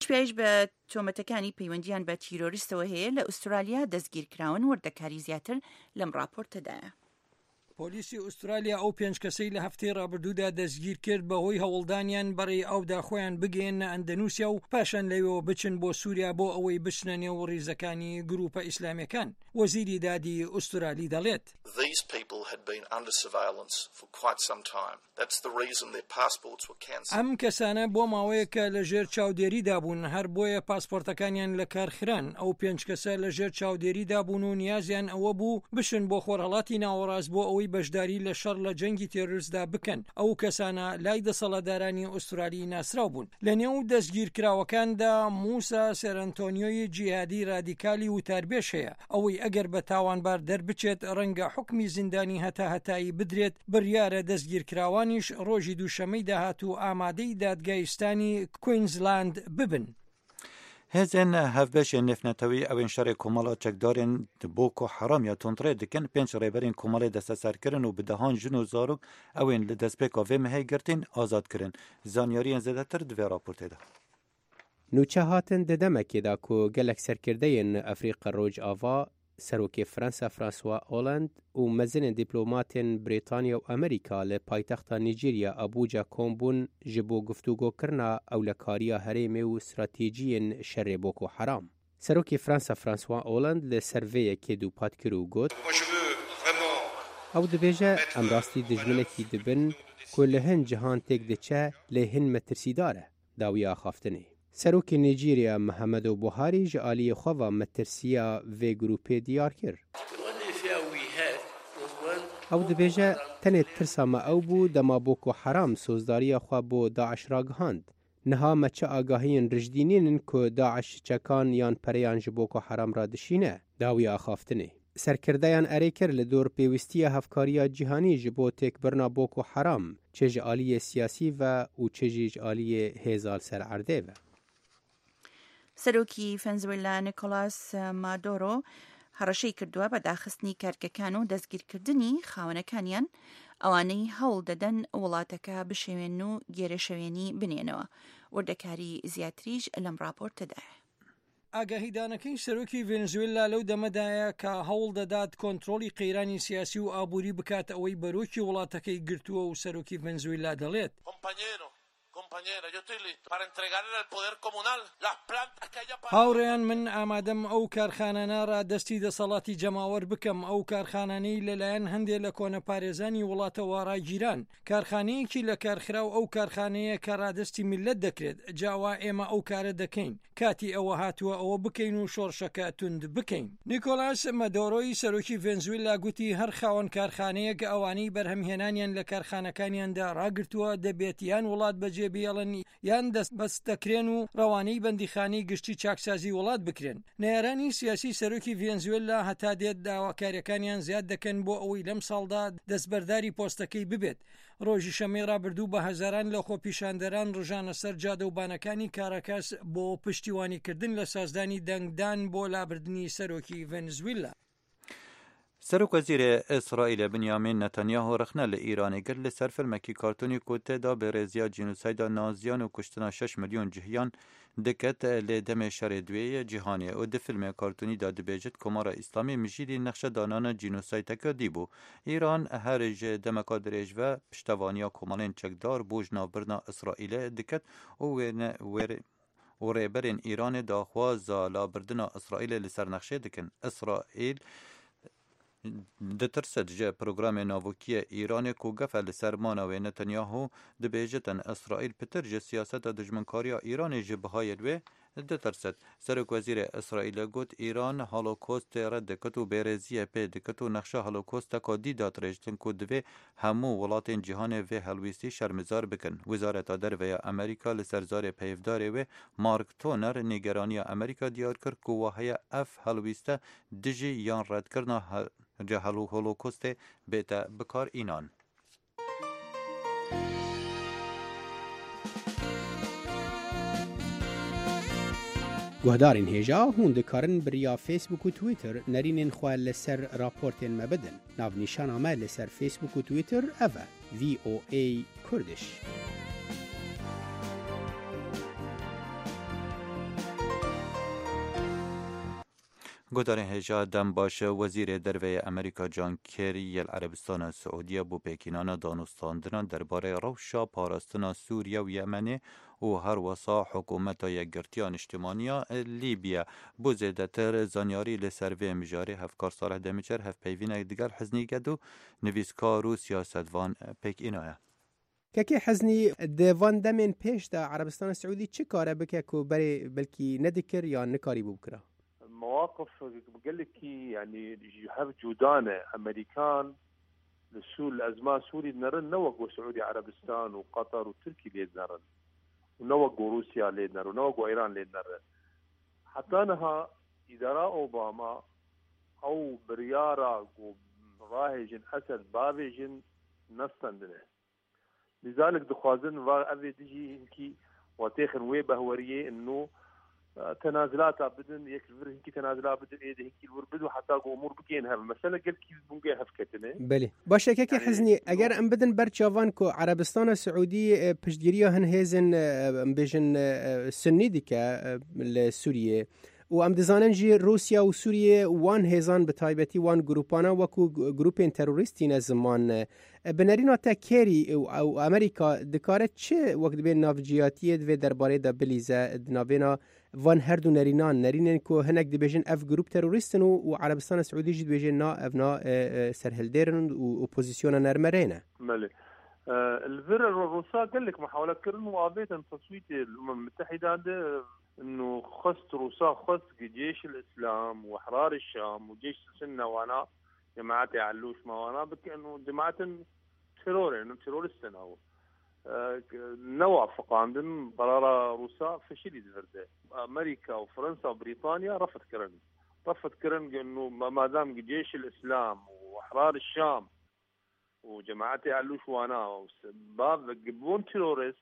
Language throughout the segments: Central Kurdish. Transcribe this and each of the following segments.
پێش بە تۆمەتەکانی پەیوەندیان بە تیرۆریستەوە هەیە لە ئوسترالیا دەستگیرکراون وەردەکاری زیاتر لەم راپۆرتەدایە. پۆلیسی ئوسترالیا ئەو 5 کەسەی لە هەفتەی ڕابردوودا دەستگیر کرد بەهۆی هەوڵدانیان بەڕێی ئەودا خۆیان بگەێنە ئەندەنوسیا و پاشان لەوێەوە بچن بۆ سووریا بۆ ئەوەی بچنە نێو ڕیزەکانی گروپە ئیسلامیەکان. وەزیری دادی ئوسترالی دەڵێت ئەم کەسانە بۆ ماوەیەکە لە ژێر چاودێریدا بوون، هەر بۆیە پاسپۆرتەکانیان لە کارخران. ئەو 5 کەسە لە ژێر چاودێریدا بوون و نیازیان ئەوە بوو بشن بۆ خۆرهەڵاتی ناوەڕاست بۆ ئەوەی بەشداری لە شەڕ لە جەنگی تێرۆریستدا بکەن. ئەو کەسانە لای دەسەڵاتدارانی ئوسترالی ناسراو بوون. لە نێو دەستگیرکراوەکاندا موسا سێرەنتۆنیۆی جیهادی رادیکالی وتاربێش هەیە. ئەوەی ئەگەر بە تاوانبار دەربچێت ڕەنگە حکمی زیندانی هەتایی بدرێت. بڕیارە دەستگیرکراوانیش ڕۆژی دووشەمەی داهاتوو ئامادەی دادگایستانی کوینزلاند ببن. هێزن هەفبەشێن نێفنەتەوەی ئەوێن شەڕێ کۆمەڵە چەکدارێن بۆکۆ حرام یا تۆنتڕێ دکن 5 ڕێبەرین کۆمەڵێ دەستەسەرکردن و بدەهان ژن و زارۆک ئەوێن لە دەستپێکا vê mehêgirtin azadkirin. Zanyariyên zêdetir di vê raportê de. نوچە هاتن دەدەمەکێدا کو gelek serkirdeyên Efrîqa Rojava Serokê Fransa François Hollande û mezinên dîplomatên Brîtanya û Amerîka li paytexta Nîjerya Abuja kombûn ji bo guftûgokirina ewlekariya herêmê û stratêjiyên şerê Boko Haram. Serokê Fransa François Hollande li ser vê yekê dûpat kir û got ew dibêje em rastî dijminekî dibin ku li hin cihan têk diçe lê hin metirsîdar e dawiya axaftinê. Serokê Nîjerya Muhammadu Buhari ji aliyê xwe ve metirsiya vê grupê diyar kir. Ew dibêje tenê tirsa me ew bû dema Boko Haram sozdariya xwe bo Daeş ragihand. Niha me çi agahiyên rijdînînin ku Daeş çekan yan pereyan ji Boko Haram ra dişîne dawiya axaftinê. Serkirdeyan erê kir li dor pêwîstiya hevkariya cîhanî ji bo têkbirina Boko Haram çê ji aliyê siyasî ve û çê jî ji aliyê hêzal ser erdê ve. سەرۆکی ڤێنزوێلا نیکۆلاس مادۆرۆ هەڕەشەی کردووە بە داخستنی کارگەکان و دەستگیرکردنی خاوەنەکانیان ئەوانەی هەوڵ دەدەن وڵاتەکە بشێوێن و گێرەشەوێنی بنێنەوە. وردەکاری زیاتریش لەم راپۆرتەدایە. ئاگاهیدانەکەی سەرۆکی ڤێنزوێلا لەو دەمەدایە کە هەوڵ دەدات کۆنتڕۆلی قەیرانی سیاسی و ئابووری بکات ئەوەی بەرۆکی وڵاتەکەی گرتووە و سەرۆکی ڤێنزوێلا دەڵێت هاوڕێیان من ئامادەم ئەو کارخانانە ڕادەستی دەسەڵاتی جەماوەر بکەم. ئەو کارخانانەی لەلایەن هەندێک لە کۆنەپارێزانی وڵاتەوە ڕاگیران کارخانەیەکی لە کارخراو ئەو کارخانەیە کە ڕادەستی میلەت دەکرێت. جاوا ئێمە ئەو کارە دەکەین. کاتی ئەوە هاتووە ئەوە بکەین و شۆڕشەکە توند بکەین. نیکۆلاس مادۆرۆی سەرۆکی ڤێنزوێلا گوتی هەر خاوەن کارخانەیەک ئەوانەی بەرهەمهێنانیان لە کارخانەکانیاندا ڕاگرتووە دەبێت یان وڵات بەجێ بێڵن یان دەست بەست دەکرێن و ڕەوانەی بەندیخانەی گشتی چاکسازی وڵات بکرێن. نێرانی سیاسی سەرۆکی ڤێنزوێلا هەتا دێت داواکاریەکانیان زیاد دەکەن بۆ ئەوەی لەم ساڵدا دەستبەرداری پۆستەکەی ببێت. ڕۆژی شەمەی ڕابردوو بە هەزاران لە خۆپیشاندەران ڕژانە سەر جادەوبانەکانی کاراکاس بۆ پشتیوانیکردن لە سازدانی دەنگدان بۆ لابردنی سەرۆکی ڤێنزوێلا. سەرۆک وەزیرê ئیسرائیل بنیامین نەتەنیاهو رخنە لە ئیرانê گرت li ser filmekî kartonî ku têda bêrêziya cînosayda naziyan û kuştina 6 milyon cihiyan diket lê demê şerê duêyê cîhanê û di filmê kartonî da dibêjit Komara İslamî mijîlî nexşedanana cînosaydeke dîbû. İran herê ji demeka dirêj ve piştevaniya komalên çekdar bû ji navbirina İsraîlê diket û rêberên Îranê daxwaza labirdina İsraîlê li ser nexşê dikin. İsraîl دترسد جه پروگرام ناوکیه ایران کو گفه لسرمانه و نتانیاهو دبیجتن اسرائیل پتر جه سیاست دجمنکاریا ایران جه بهای دوی دترسد. سرک وزیر اسرائیل گوت ایران هولوکوست رد کت و بیرزیه پی دکت و نقشه هولوکوست که دیدات رجتن که دوی همو ولاتین جهان و هلویستی شرمزار بکن. وزارت در و امریکا لسرزار پیفداره و مارک تونر نگرانی امریکا دیار کرد که وحی اف هلویسته دجی یان رد کرنا جهلو هولوکوست بیتا بکار اینان. گوهدارین هێژا هون دikarin biriya Facebook û Twitter nerînên xwe li ser raportên me bidin. Navnîşana me li ser Facebook û Twitter ev e VOA Kurdish. گودارین هجا دم باشه وزیر دروی امریکا جان کری العربستان السعودیه بو پیکینانا دانستاندنان درباره روشا پاراستنا سوریه و یمنه و هر وسا حکومت یکگرتیان اجتماعی لیبیا بو زیدتر زانیاری لسروی مجاری هفکار صالح دمیچر هف پیوین دیگر حزنی گدو نویسکار و سیاستوان پیک اینایه که حزنی دوان دمین پیش دا عربستان السعودی چه کاره بکه که برای بلکی ندکر یا نکاری بکره؟ مواقف بقول لك يعني جهه جودانه امريكان لسول ازمه سوري نرن نوقوا سعودي عربستان وقطر وتركي لي نرن ونوقوا روسيا لي نرن ونوقوا ايران لي نرن حتى انها اداره اوباما او برياره راهجن اسد بافيجن نستندنه لذلك دخوازن وافي تجي انكي وتاخن وي بهوريه انه تنازلات بدن يكفر هيك تنازلات بدن ايده هيك الوربدو حتى امور بكينها المساله قال كيف بنجي هفكتنه بله باشه که يعني حزني اگر ام بدن برچاوان کو عربستان السعودي پشتگیری هن هزن بجن سنی دیکه لسوریه و ام دزانن جی روسیا و سوریه وان هزان به تایبتی وان گروپانا وکو گروپین تروریستی زمان بنرینو تا کری او امریکا دکاره چه وقت بین نافجیاتی و درباره د بلیزه ناوینا وان هر دو نرینن کو هنک دی بجن اف گروپ تروریستن و عربستان السعودی جد بجن نا افنا سرهلدرن و اپوزيسيون نرمرينا مالي الفر الروسا قال لك محاولة كرن وعافية تصويت الأمم المتحدة عنده إنه خص روسا خص جيش الإسلام وأحرار الشام وجيش السنة وانا جماعات يعلوش ما وانا بك إنه جماعات تيرور إنه تيرورستن هو نوافق عندن قرار روسا فشل يزفرده أمريكا وفرنسا وبريطانيا رفض كرن إنه ما دام جيش الإسلام وأحرار الشام وجماعات يعلوش وانا باب جبون تيرورست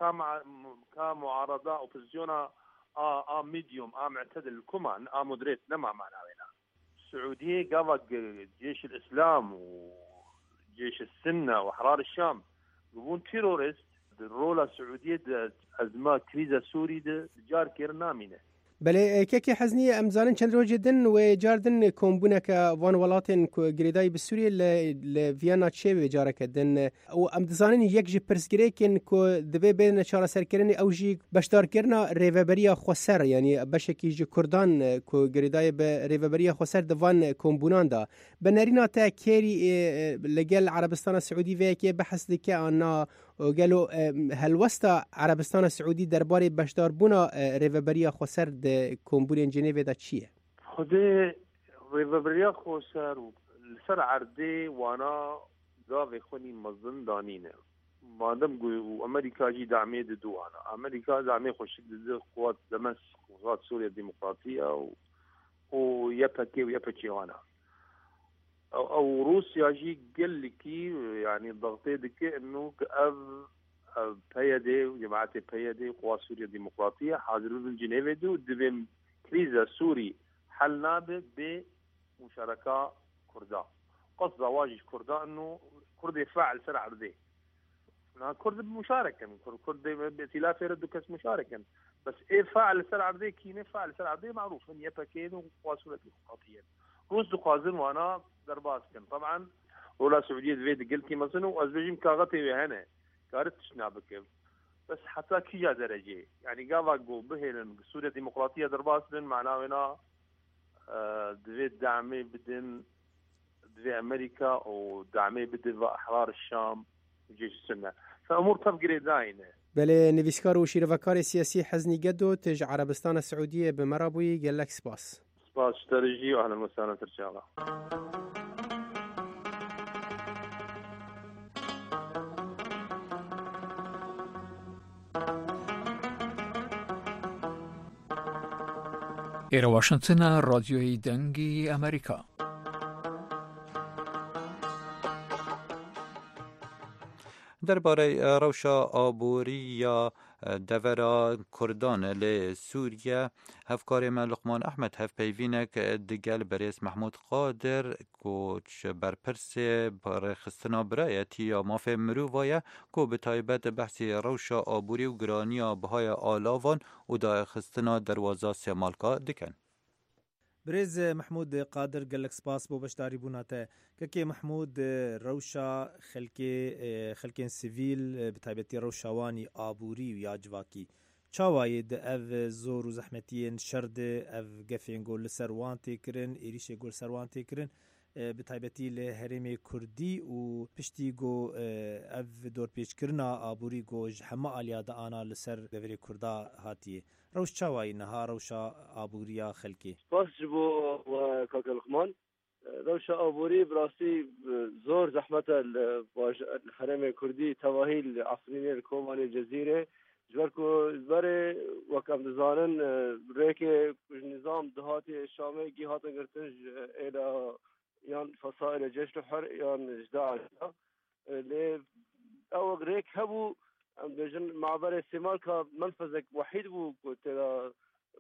كمعارضة أوبوزيونا ميديوم معتدل الكمان مودريت نما معنا هنا السعودية قابل جيش الإسلام وجيش السنة وأحرار الشام جبون تيرورست الرولة السعودية أزمة كريزة سوري جار كيرنامينه بله که حزنی امزالن چند روز جدن و جاردن کومبونه که وان ولاتن کو گریدای بسوری ل ویانا چه و جاره کدن او امزالن یک ج پرسگری کن کو دبه بین چاره سرکرنی او جی بشدار کرنا ریوبریا خسر یعنی بشکی ج کردان کو گریدای به ریوبریا خسر دوان کومبونان دا بنرینا تا کری لگل عربستان السعودی و که بحث دکه آنا قالوا هل وسط عربستان السعودي درباري بشدار بونا ريفبريا خسر د كومبولين جنيف دا چيه خدي ريفبريا خسر لسر عردي وانا قاوي خوني مظن دانينه مادام امريكا جي دعمي دو انا امريكا دعمي خوش قوات دمشق قوات سوريا الديمقراطيه ويبكي ويبكي وانا او روسيا جي قال لك يعني ضغطي دك انه بيدي وجماعه بيدي قوات سوريا الديمقراطيه حاضرين جنيف دو دبم كريزه سوري حلنا بمشاركه كردان قصد زواج كردان انه كرد يفعل سرع ردي كرد مشاركا كرد بائتلاف يرد كاس مشاركا بس ايه فاعل سرع ردي كيني فاعل سرع ردي معروف ان يبكين وقوات سوريا الديمقراطيه روس دخوازن وانا درباس كان طبعا ولا سعوديه فيد قلتي مثلا وازبجيم كاغتي هنا كارت شنابك بس حتى كي درجه يعني قاوا بهن سوريا الديمقراطيه درباس بن معناه هنا دويت دعمي بدن دوي امريكا ودعمي بدن احرار الشام وجيش السنه فامور تفقري داينه بله نویسکار و شیروکار سیاسی حزنی گدو تج عربستان السعوديه بمرابوي قال لك سباس ترجي واهلا وسهلا ترجع إلى واشنطن راديوی دنگی امریکا. درباره روشا آبوری دورا کردان لسوریه هفکار من لقمان احمد هف پیوینک دگل بریس محمود قادر کوچ برپرس برخستنا برایتی یا مافه مرووایه کو به تایبت بحثی روشا آبوری و گرانی بهای آلاوان و دا خستنا دروازه سمالکا دکن. برز محمود قادر گلک سپاس بو بشداری بوناته که محمود روشا خلک سیویل بتایبتی روشاوانی آبوری و یاجواکی چاواید او زور و زحمتین شرد او گفین گول سروانتی کرن ایریش گول سروانتی کرن بتایبتی لهرم کردی و پشتی گو او دور پیش کرنا آبوری گوج همه آلیاد آنا لسر دوری کردا هاتی روش چاوایی نها روشا آبوریا خلکی باس جبو و کاکل لقمان روشا آبوری براسی زور زحمت الحرم کردی تواهی عصرین الکومان الجزیره جبركو زبر وكم دزانن ريك نظام دهاتي الشامي جي هاتن قرتنج الى يان فصائل جيش الحر يان جداع لي او ريك هبو بجن معبر السمال كمنفذ وحيد بو ترى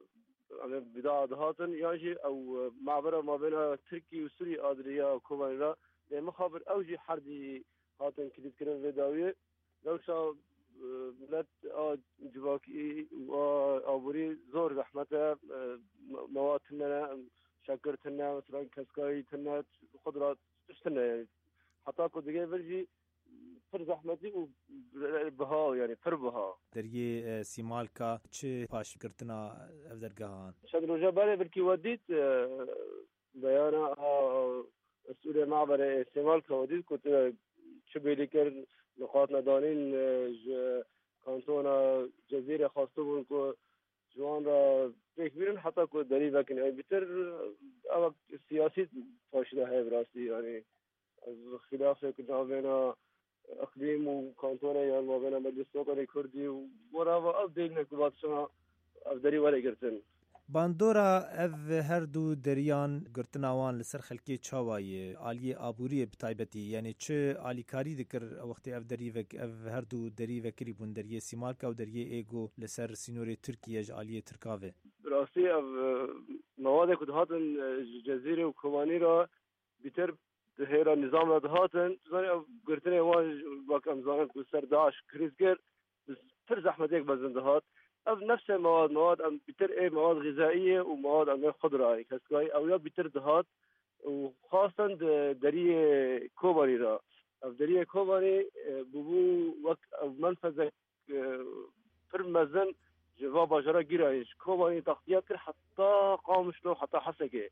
بداية دهاتن ياجي او معبر ما بين تركي وسوريا ادريا وكوبانيلا لمخابر اوجي حردي هاتن كديت كرن فيداويه لوشا ملت جواکی و آبوری زور زحمته مواد تنه شکر تنه مثلا کسکایی تنه خضرات تشتنه يعني حتی که دیگه ورجی پر زحمتی و بها يعني پر بها دریه سیمال کا چه پاش کرتنا افدرگاهان شد روزا بله برکی ودید بیانا مسئول معبر سیمال کا ودید کت چه بیلی کرد نقاط ندانین کانتونا جزیره خواسته بون که جوان را فکر بیرن حتی که دری وکن ای بیتر اما سیاسی فاشده های براستی یعنی خلاف که نابینا اقلیم و کانتونا یا نابینا مجلس نوکانی کردی و ورا اف دیل نکبات شما اف دری ولی گرتن باندورا اف هر دو دریان گرتناوان لسر خلکی چاوایی آلی آبوری بتایبتی یعنی چه آلیکاری دکر وقتی اف دری وک اف هر دو دری وکری بون دریه سیمالکا و دریه ایگو لسر سینوری ترکیه آلی ترکاوه براستی اف مواد کدهاتن جزیره و کومانی را بیتر دهیرا نظام را دهاتن زانی اف گرتنه وان باکم زانن که سر داعش کریزگر پر زحمت یک بزن دهات اف نفس مواد ام بتر ايه مواد غذائيه ومواد ام خضره كسكاي او يا بتر دهات وخاصه دريه كوباني را اف دريه كوباني بو وقت منفذ فرمزن جوا باجرا جيرايش كوباني تغطيه كر حتى قامش له حتى حسكه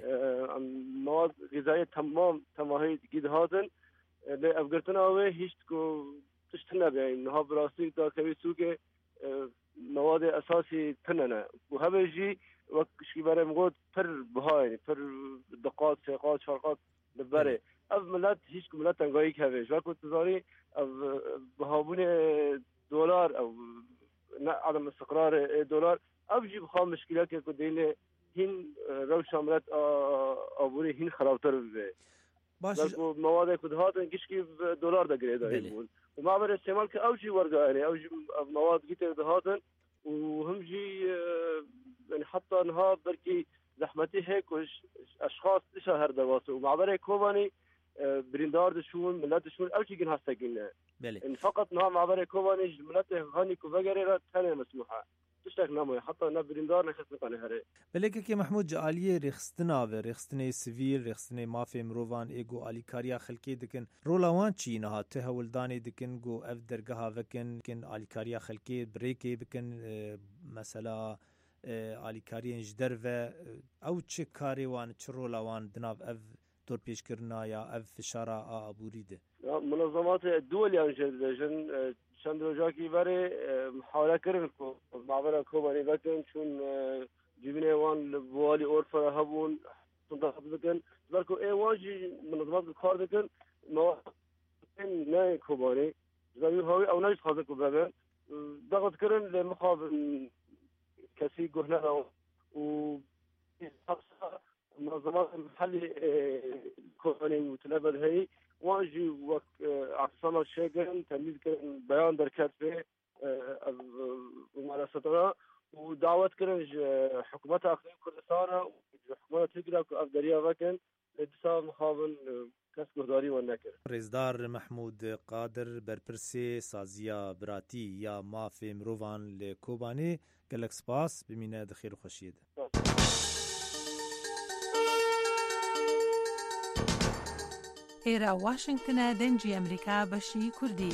مواد غذائيه تمام تماهي جد هاتن افغرتنا وي هيشتكو تشتنا بين نها براسي تا كوي سوكه مواد اساسی تننه و همه جی وقت شی برای مقود پر بهای پر دقات سیقات شرقات لبره اف ملت هیچ ملت انگایی که هیچ وقت تزاری اف بهابون دلار او عدم استقرار دلار اف جی بخواه مشکلات که دینه هین روش ملت آبوری هین خرابتر بده باش مواد کدهات کشکی دلار دگره داری بود و معبر استعمال که اوجی ورقه اوجی مواد گیتر دهاتن و همجی يعني حتى انها بركي زحمتي هيك اشخاص تشهر دواسه ومعبر كوباني بريندار دشون ملات دشون او شيء هسه قلنا ان فقط نها معبر كوباني ملات غني كوفغري ثانيه مسموحه تشتاق نامو حتى انا بريندار نخص نقنه هره بلکه که محمود جالیه رخصتنا و رخصتنه سیویل رخصتنه مافی مروان ایگو آلی کاریا خلکی دکن رولاوان چی نها تهولدانی دکن گو اف درگاه وکن کن آلی کاریا خلکی بریکی بکن مثلا آلی کاری جدر و او چه کاری وان چه رولاوان دناف اف دور پیش کرنا یا اف فشارا آبوری ده منظمات الدول يعني جن چند روزاکی برای محاوله کردن که معبر کوبانی بکن چون جبینه وان بوالی اورفا هبون تنتخب بکن برکو ایواجی منظمات کار بکن ما نه کوبانی زمین هاوی او نجس خواهد که ببین ضغط کردن لمخاب کسی گهنه و منظمات محلی کوبانی متنبل هی واجي وقت عصنا شيغن تميز كان بيان دركات في ممارستنا ودعوت كان حكومه اقليم كردستان وحكومه تقرا افدريا وكن اتسام مخابن كسب داري ونكر رزدار محمود قادر برپرسي سازيا براتي يا مافي مروان لكوباني گلکس باس بمینه دخير خوشید ئێرە واشنگتنە دەنگی ئەمریکا بەشی کوردی.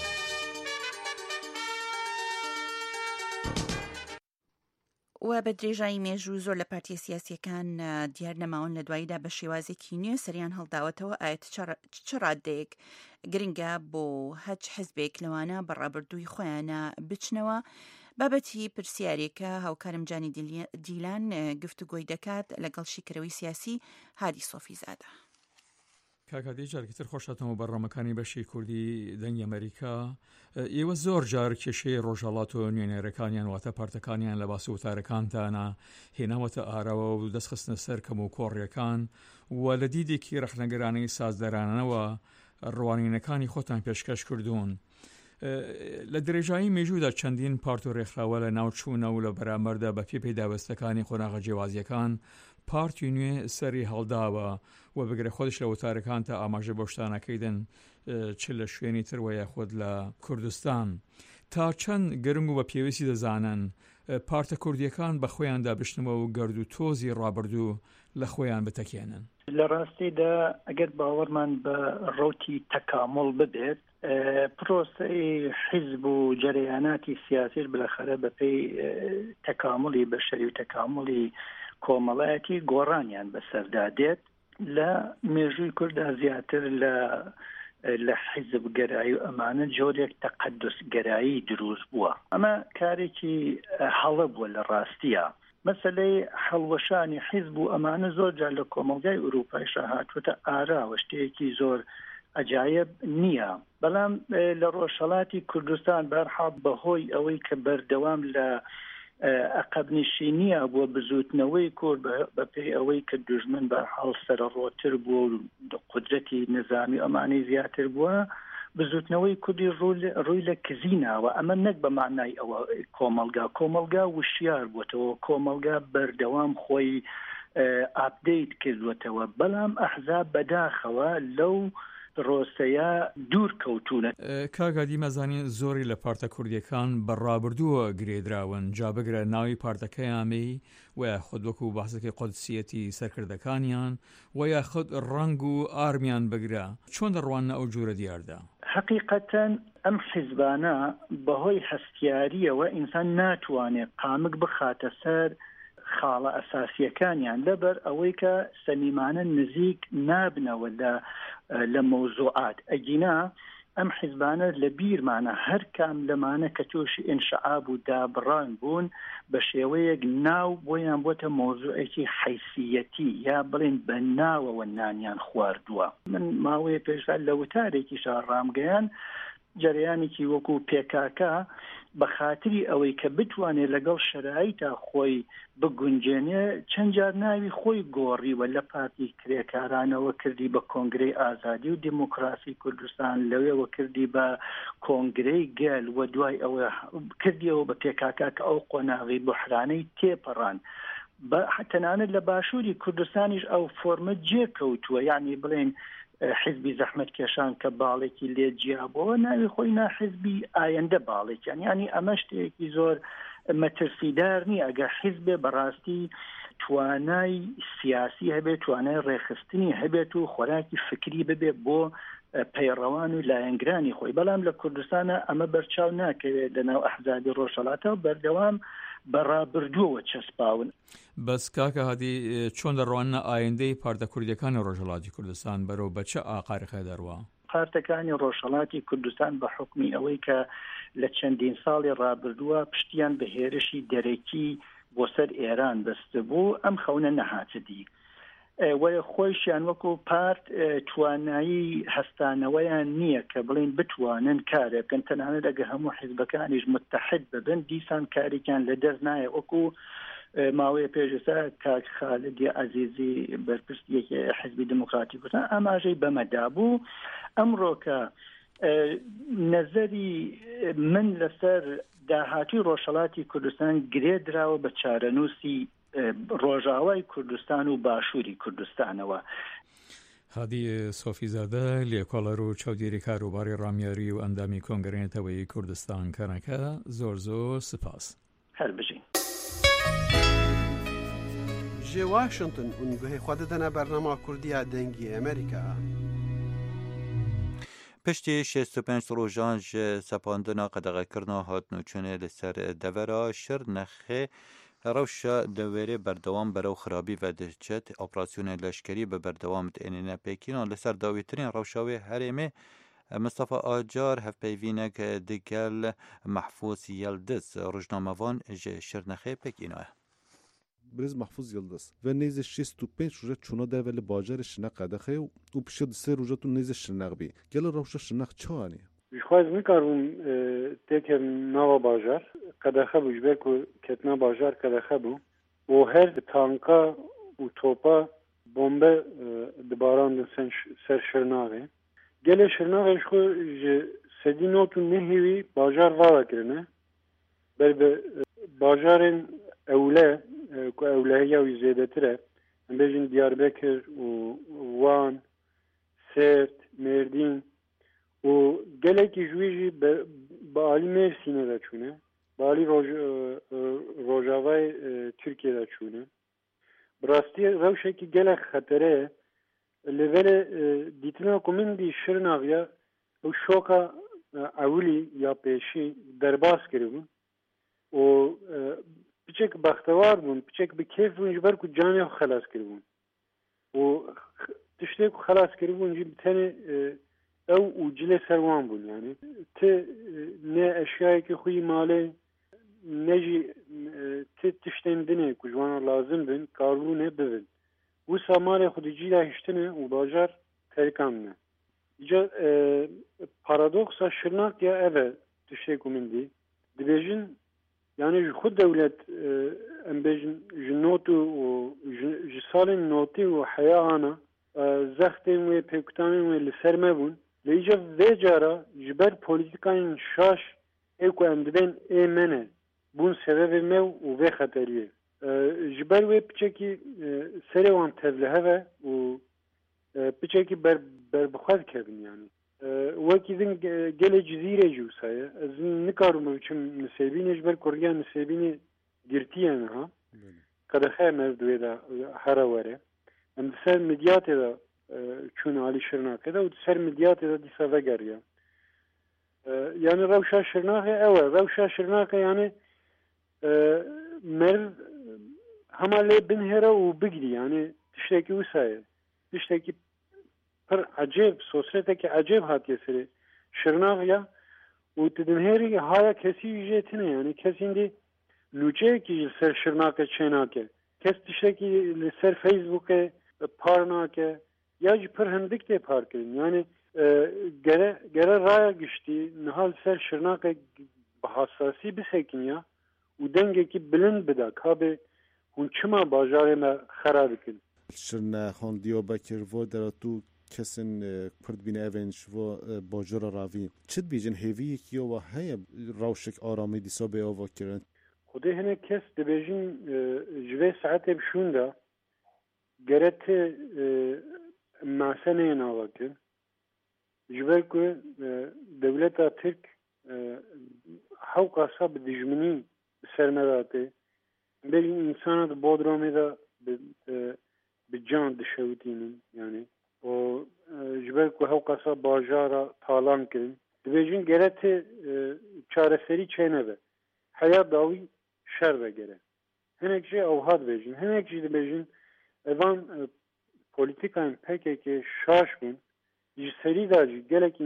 و بە درێژایی مێژوو زۆر لە پارتیە سیاسیەکان دیار نەماون لە دواییدا بە شێوازێکی نوێ سەریان هەڵداوەتەوە ئاەت چ ڕادەیەک گرنگە بۆ هەچ حزبێک لەوانە بەڕابردووی خۆیانە بچنەوە. بابەتی پرسیارێکە هاوکارم جانی دیلان گفتوگۆی دەکات لەگەڵ شیکرەوەی سیاسی هادی سۆفیزادە. کاکادی جارگیتر خۆشاتەوە بەڕامەکانی بەشی کوردی دەنگی ئەمریکا. ئێوە زۆر جار کێشەی ڕۆژهەڵات و نوێنەرەکانیان واتە پارتەکانیان لە باسی وتارەکانتانە هێناوەتە ئارەوە و دەستخستنە سەر کەم و کۆڕیەکان و لە دیدێکی ڕەخنەگەرانەی سازدەرانەوە ڕوانینەکانی خۆتان پێشکەش کردوون. لە درێژایی مێژوودا چەندین پارت و ڕێکخراوە لە ناوچوونە و لە بەرامبەردا بە پێ پەیداوەستەکانی خۆناغە جیاوازیەکان پارتی نوێ سەری هەڵداوە و بگرە خۆدش لە وتارەکان تا ئاماژە بۆ شتانەکەیدن چ لە شوێنی تر وە یاخود لە کوردستان. تا چەند گرنگ و بە پێویستی دەزانن پارتە کوردیەکان بە خۆیاندا بشنەوە و گەرد و تۆزی ڕابردوو لە خۆیان بتەکێنن. لە ڕاستیدا ئەگەر باوەڕمان بە ڕۆتی تەکامڵ ببێت پرۆسەی حیزب و جەرەیاناتی سیاسیش بەخەرە بەپێی تەکامڵی بەشەری و تەکامڵی کۆمەڵایەتی گۆڕانیان بەسەردادێت. لە مێژووی کووردا زیاتر لە حیزب گەرایی و ئەمانە جۆرێک تەقەدس گەرایی دروست بووە. ئەمە کارێکی هەڵە بووە لە ڕاستیە. مەسەلەی هەڵوەشانی حیزب و ئەمانە زۆر جار لە کۆمەلگای ئوروپای هاتووەتە ئاراوە شتێکی زۆر ئەجایب نییە. بەڵام لە ڕۆژهەڵاتی کوردستان بەرحاڵ بەهۆی ئەوەی کە بەردەوام لە عقبنشینیە بۆ بزوتنەوەی کورد بەپێی ئەوەی کە دوژمن بەرحاڵ سەرڕۆتر بووە و قودرەتی نظامی ئەمانەی زیاتر بووە بزوتنەوەی کوردی ڕووی لە کزیناوە. ئەمە نەک بە معنای ئەوە کۆمەلگا وشیار بووەتەوە، کۆمەلگا بەردەوام خۆی ئاپدەیت کردوێتەوە، بەڵام ئەحزاب بەداخەوە لەو ڕۆستەیە دوور کەوتونە. کاگادی مەزانین زۆری لە پارتە کوردیەکان بەڕابردووە گرێدراون، جا بگرە ناوی پارتەکەیامی و یاخود وەکو بەحسەکەی قودسیەتی سەرکردەکانیان و یاخود ڕەنگ و ئارمیان بگرە. چۆن دەڕوانە ئەو جوورە دیاردا؟ حقیقەتەن ئەم حیزبانە بەهۆی هەستیاریەوە ئینسان ناتوانێت قامک بخاتە سەر خاڵە ئەساسیەکانیان لەبەر ئەوەی کە سەمیمانە نزیک نابنەوە لە مەوزوعات. ئەگینا ئەم حیزبانە لە بیرمانە هەر کام لەمانە کە تووشی ئینشعاب و دابڕان بوون بە شێوەیەک ناو بۆیان بۆتە مۆزوعێکی حیثیەتی یا بڵێن بە ناوەوە نانیان خواردووە. من ماوەیە پێشدا لە وتارێکی ڕامگەیان جەرەیانێکی وەکو پێکاکە بە خاتری ئەوەی کە بتوانێت لەگەڵ شەرایطا خۆی بگونجێنێ چەند جار ناوی خۆی گۆڕیوە لە پارتی کرێکارانەوە کردی بە کۆنگرەی ئازادی و دیموکراسی کوردستان، لەوێەوە کردی بە کۆنگرەی گەل و دوای ئەوە کردیەوە بە پێکاکە کە ئەو قۆناغی بحرانەی تێپەڕان. تەنانەت لە باشووری کوردستانیش ئەو فۆرمە جێکەوتووە، یعنی بڵێن حزبی زەحمەت کێشان کە باڵێکی لێ جیابەوە ناوی خۆی حزبی ئایندە باڵێکیان. ینی ئەمە شتێکی زۆر مەترسیدار نیە. ئەگەر حزبێ بەڕاستی توانای سیاسی هەبێت، توانای ڕێخستنی هەبێت و خۆراکی فکری ببێت بۆ پەیڕەوان و لایەنگرانی خۆی. بەڵام لە کوردستانە ئەمە بەرچاو ناکەوێت لەناو ئەحزابی ڕۆژهەڵاتەوە بەردەوام بەڕابردووەوە چەسپاون. بەس کاکە هادی چۆن دەڕوانە ئایندەی پارتە کوردیەکانی ڕۆژهەڵاتی کوردستان بەرەو بە چه ئاقارەخە دەڕوا؟ پارتەکانی ڕۆژهەڵاتی کوردستان بە حکمی ئەوەی کە لە چەندین ساڵی ڕابردووە پشتیان بە هێرشی دەرەکی بۆ سەر ئێران بەستە بوو، ئەم خەونە نەهاتدی وە خۆیشیان وەکو پارت توانایی هەستانەوەیان نییە کە بڵین بتوانن کارێ بکەن. تەنانەت ئەگە هەموو حیزبەکانیش متحد ببن دیسان کارێکیان لە دەست نایە. وەکو ماوەیە پێشسا کاک خالدی عەزیزی بەرپرسیەکی حیزبی دموکراتی کوردستان ئاماژەی بەمەدا بوو. ئەمڕۆ کە نەزەری من لەسەر داهاتی ڕۆژهەڵاتی کوردستان گرێ دراوە بە چارەنووسی ڕۆژاوای کوردستان و باشووری کوردستانەوە. هادی سۆفیزادە لێکۆڵەر و چاودێری کاروباری ڕامیاری و ئەندامی کۆنگرێنێتەوەی کوردستان کەنەکە زۆر سپاس. هەر بژین. ji Washington û guhê xwe didine bernama Kurdiya dengê Amerîka. پشتی 65 روژان ج سپاندنا قدغکرنا هاتنو چونه لسر دورا شر نخه روشا دوره بردوام برو خرابی و دهچت اپراسیون لشکری به بردوام تینین پیکینا لسر داویترین روشاوی هریمه مصطفى آجار هف پیوینک دگل محفوظ یلدز روجناموان شرنخه پیکینا برز محفوظ یلدز و نیز 65 روزه چونا در ولی باجر شنق قدخه و پیشد 3 روزه تو نیز شنق بی گل روش شنق چوانی خواهد میکارم تک نوا باجر قدخه بو جبه که کتنا باجر قدخه بو و هر تانکا و توپا بمبه دباران سر شرناغه گل شرناغه شخو سدی نوتو نهیوی باجر والا کرنه بل به باجرین اوله که اولهیه و زیده تره هم بیجن دیاربکر و وان سرت مردین و gelekî jwî jî bi alî Mêrsînê de çûne, bi alî Rojavayê Tirkiye de çûne. Bi rastî rewşekî gelek xetere ye. Li vere dîtina ku min dî Şirnaviya ew şoka ewilî ya pêşî derbas kiribûn û piçek bextewar bûn, piçek bi kêf bûn ji ber ku canê xwe xelas kiribûn. û tiştê ku xelas kiribûn jî bi tenê ew û cilê serwan bûn yani. Ti ne eşyayekî xwe yî malê ne jî ti tiştên dinê ku ji wan lazim bin karbûnê bibin. Wisa malê xwe di cîra hiştine û bajar terkan ne. Îca paradoksa Şirnak ya ev e tiştê ku min dî. Dibêjin yani ji xwe dewlet em bêjin ji notû û ji salên notî û heya ana zextên wê pêkutanên wê li ser me bûn. Lêca vê cara ji ber polîtikayên şaş ê ku em dibên ê me ne bûn sebebê me û vê xeteriyê. Ji ber wê piçekî serê wan tevli heve û piçekî berbixwe dikevin yani. Wekî din gelê cizîrê jî wisa ye. Ez nikarim biçim nisêbînê ji ber Kurdiya nisêbînê girtiye niha. Qedexe mevduê de here were. Em di ser midyatê de çûn alî Şirnakê de û di ser midyatê de dîsa vegeriya. Yani rewşa Şirnakê ew e. Rewşa Şirnakê yani meriv hema lê binhêre û bigirî yani tiştekî wisa ye. Tiştekî pir ecêb, sosyetekî ecêb hatiye serê Şirnakiya û tu dinhêrî haya kesî jê tune yani kesîn dî nûçeyekî ji ser Şirnakê çênake. Kes tiştekî li ser Facebookê par nake ya jî pir hindik tê par kirin. Yani gere raya giştî niha li ser Şirnakê bi hassasî bisekin ya û dengekî bilind bida kabê hûn çima bajarê me xera dikin. Şirnexan Diyarbekir vo deratu kesin Kurd bîne evên ji bo bajara ravî. Çi dibêjin hêviyekî wa heye rewşek aramî dîsa bê ava kirin? Xwedê hinek kes dibêjin ji vê saetê bişûn de gere tê maseneyên ava kirin. Ji ber ku dewleta Tirk hewqa sa bi dijminî bi ser me datê. Belî insana di Bodromê de bi can dişewitînin yani. O ji ber ku hewqa sa bajara talan kirin. Dibêjin gere tê çareserî çêneve. Heya dawî şer vegere. Hinek jî ewha dibêjin. Hinek jî dibêjin evan polîtikayên PKK şaş bûn. Ji serî da jî gelek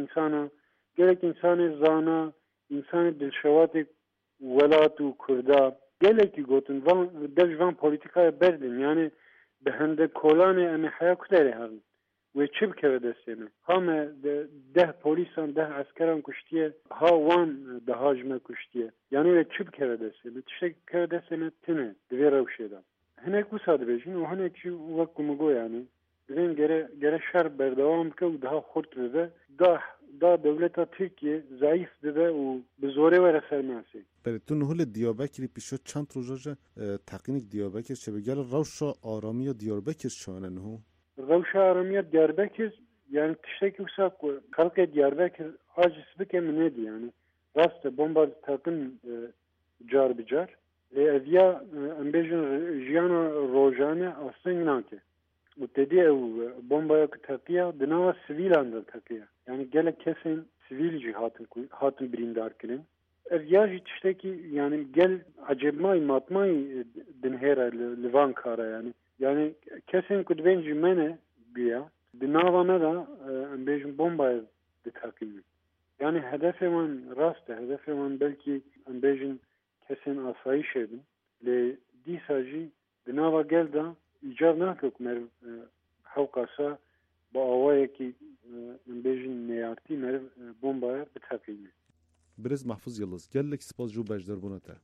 insanê zana, insanê dilşewatê welat û Kurda gelekî gotin dev ji van polîtikaya berdin yani bi hinde kolanê em ê heya ku derê herin. Wê çi bikeve destê me? Ha me 10 polîsan 10 askeran kuştiye ha wan daha ji me kuştiye. Yani wê çi bikeve destê me? Tiştek bikeve destê me tune di vê rewşê de. Hinek wisa dibêjin û hinek jî wek ku min got yani divên gere şer berdewam bike û daha xurt bibe da dewleta Tirkiye zayıf bibe û bi zorê were ser masê. Tu nuhulê Diyarbekirê pîşo çend roja je teqînik Diyarbekir çebegel rewşa aramiya Diyarbekir şane niho? Rewşa aramiya Diyarbekir yani tiştekî wisa ku xelkê Diyarbekir aciz bike min nedî yani. Rast e bomba teqin car bi car. Lê ev ya em bêjin jiyana rojane aseng nake. وتدي او بومبا كتاقيا دنا سivil عند تاقيا يعني قال كسن سivil هاتن بريندار كلن ارياجي تشتكي يعني قال عجب ماي دنهيرا لفان كارا يعني كسن كنت بين جمانه بيا دناوانا دا بيجن بومبا دتاقيا يعني هدفي من راسته هدفي من بلكي بيجن كسن آسایش edin لدي ساجي دناوا قال دا ایجاب نکرد مر حوقاسا با آوایی که بيجن نیارتی مر بومبا بتحقیقه برز محفوظ یلز گلک سپاس جو بجدر بونتا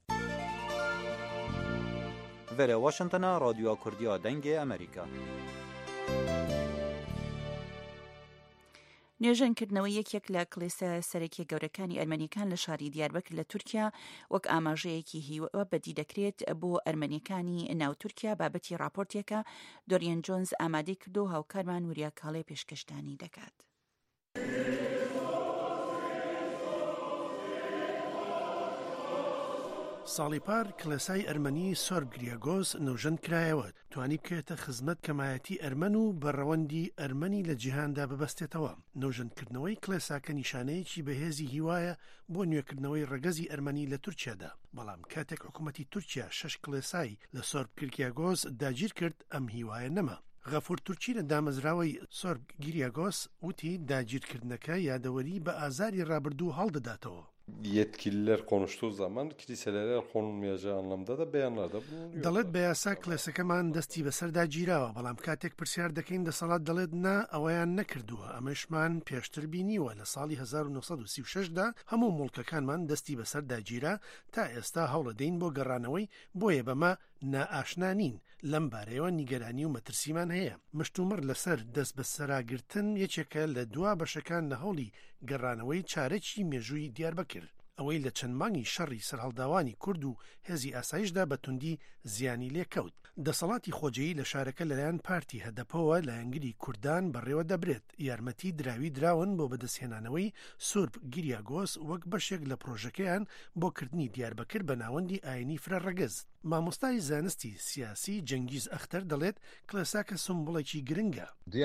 وره واشنطن رادیو کردیا دنگ امریکا نوێژەنکردنەوەی یەکێک لە کڵێسە سەرەکی گەورەکانی ئەرمەنیەکان لە شاری دیاربەکر لە تورکیا وەک ئاماژەیەکی هیوە بەدی دەکرێت بۆ ئەرمەنیەکانی ناو تورکیا بابەتی راپۆرتێکە دۆریان جۆنز ئامادەی کردو و هاوکارمان وریا کاڵێ پێشکەشتانی دەکات. ساڵی پار کلێسای ئەرمەنی سۆرب گریاگۆس نەوژەن کرایەوە توانی بکرێتە خزمەت کەمایەتی ئەرمەن و بەڕەوەندی ئەرمەنی لە جیهاندا ببەستێتەوە. نەوژەنکردنەوەی کلێساکە نیشانەیەکی بەهێزی هیوایە بۆ نوێکردنەوەی ڕەگەزی ئەرمەنی لە تورکیادا. بەڵام کاتێک حکوومەتی تورکیا 6 کلێسای لە سۆرب گریاگۆس داگیر کرد ئەم هیوایە نەما. غەفور تورکی لە دامەزراوەی سۆرب گریاگۆس وتی داگیرکردنەکە یادەوەری بە ئازاری ڕابردوو هەڵدەداتەوە. Yetkililer konuştuğu zaman kiliselere el konulmayacağı anlamda da beyanlarda bulunuyor. دەڵێت بە یاسا کلێسەکەمان دەستی بەسەردا گیراوە بەڵام کاتێک پرسیار دەکەین دەسەڵات دەڵێت نا ئەوەیان نەکردووە ئەمەشمان پێشتر بینیوە لە ساڵی 1936دا هەموو مڵکەکانمان دەستی بەسەردا گیرا تا ئێستا هەوڵەدەین بۆ گەڕانەوەی بۆیە بەمە نائاشنانین لەم بارەیەوە نیگەرانی و مەترسیمان هەیە. مشتومڕ لەسەر دەست بەسەراگرتن یەکێکە لە دوا بەشەکان لە هەوڵی گەڕانەوەی چارەکی مێژووی دیاربەکر ئەوەی لە چەند مانگی شەڕی سەرهەڵداوانی کورد و هێزی ئاسایشدا بە توندی زیانی لێکەوت. دەسەڵاتی خۆجەیی لە شارەکە لەلایەن پارتی هەدەپەوە لە ئەنگری کوردان بەڕێوە دەبرێت. یارمەتی دراوی دراون بۆ بەدەستهێنانەوەی سورب گریاگۆس وەک بەشێک لە پرۆژەکەیان بۆ کردنی دیاربەکر بە ناوەندی ئاینی فرەڕەگەز. مامۆستای زانستی سیاسی جەنگیز ئەختەر دەڵێت کلێساکە سمبوڵێکی گرنگە.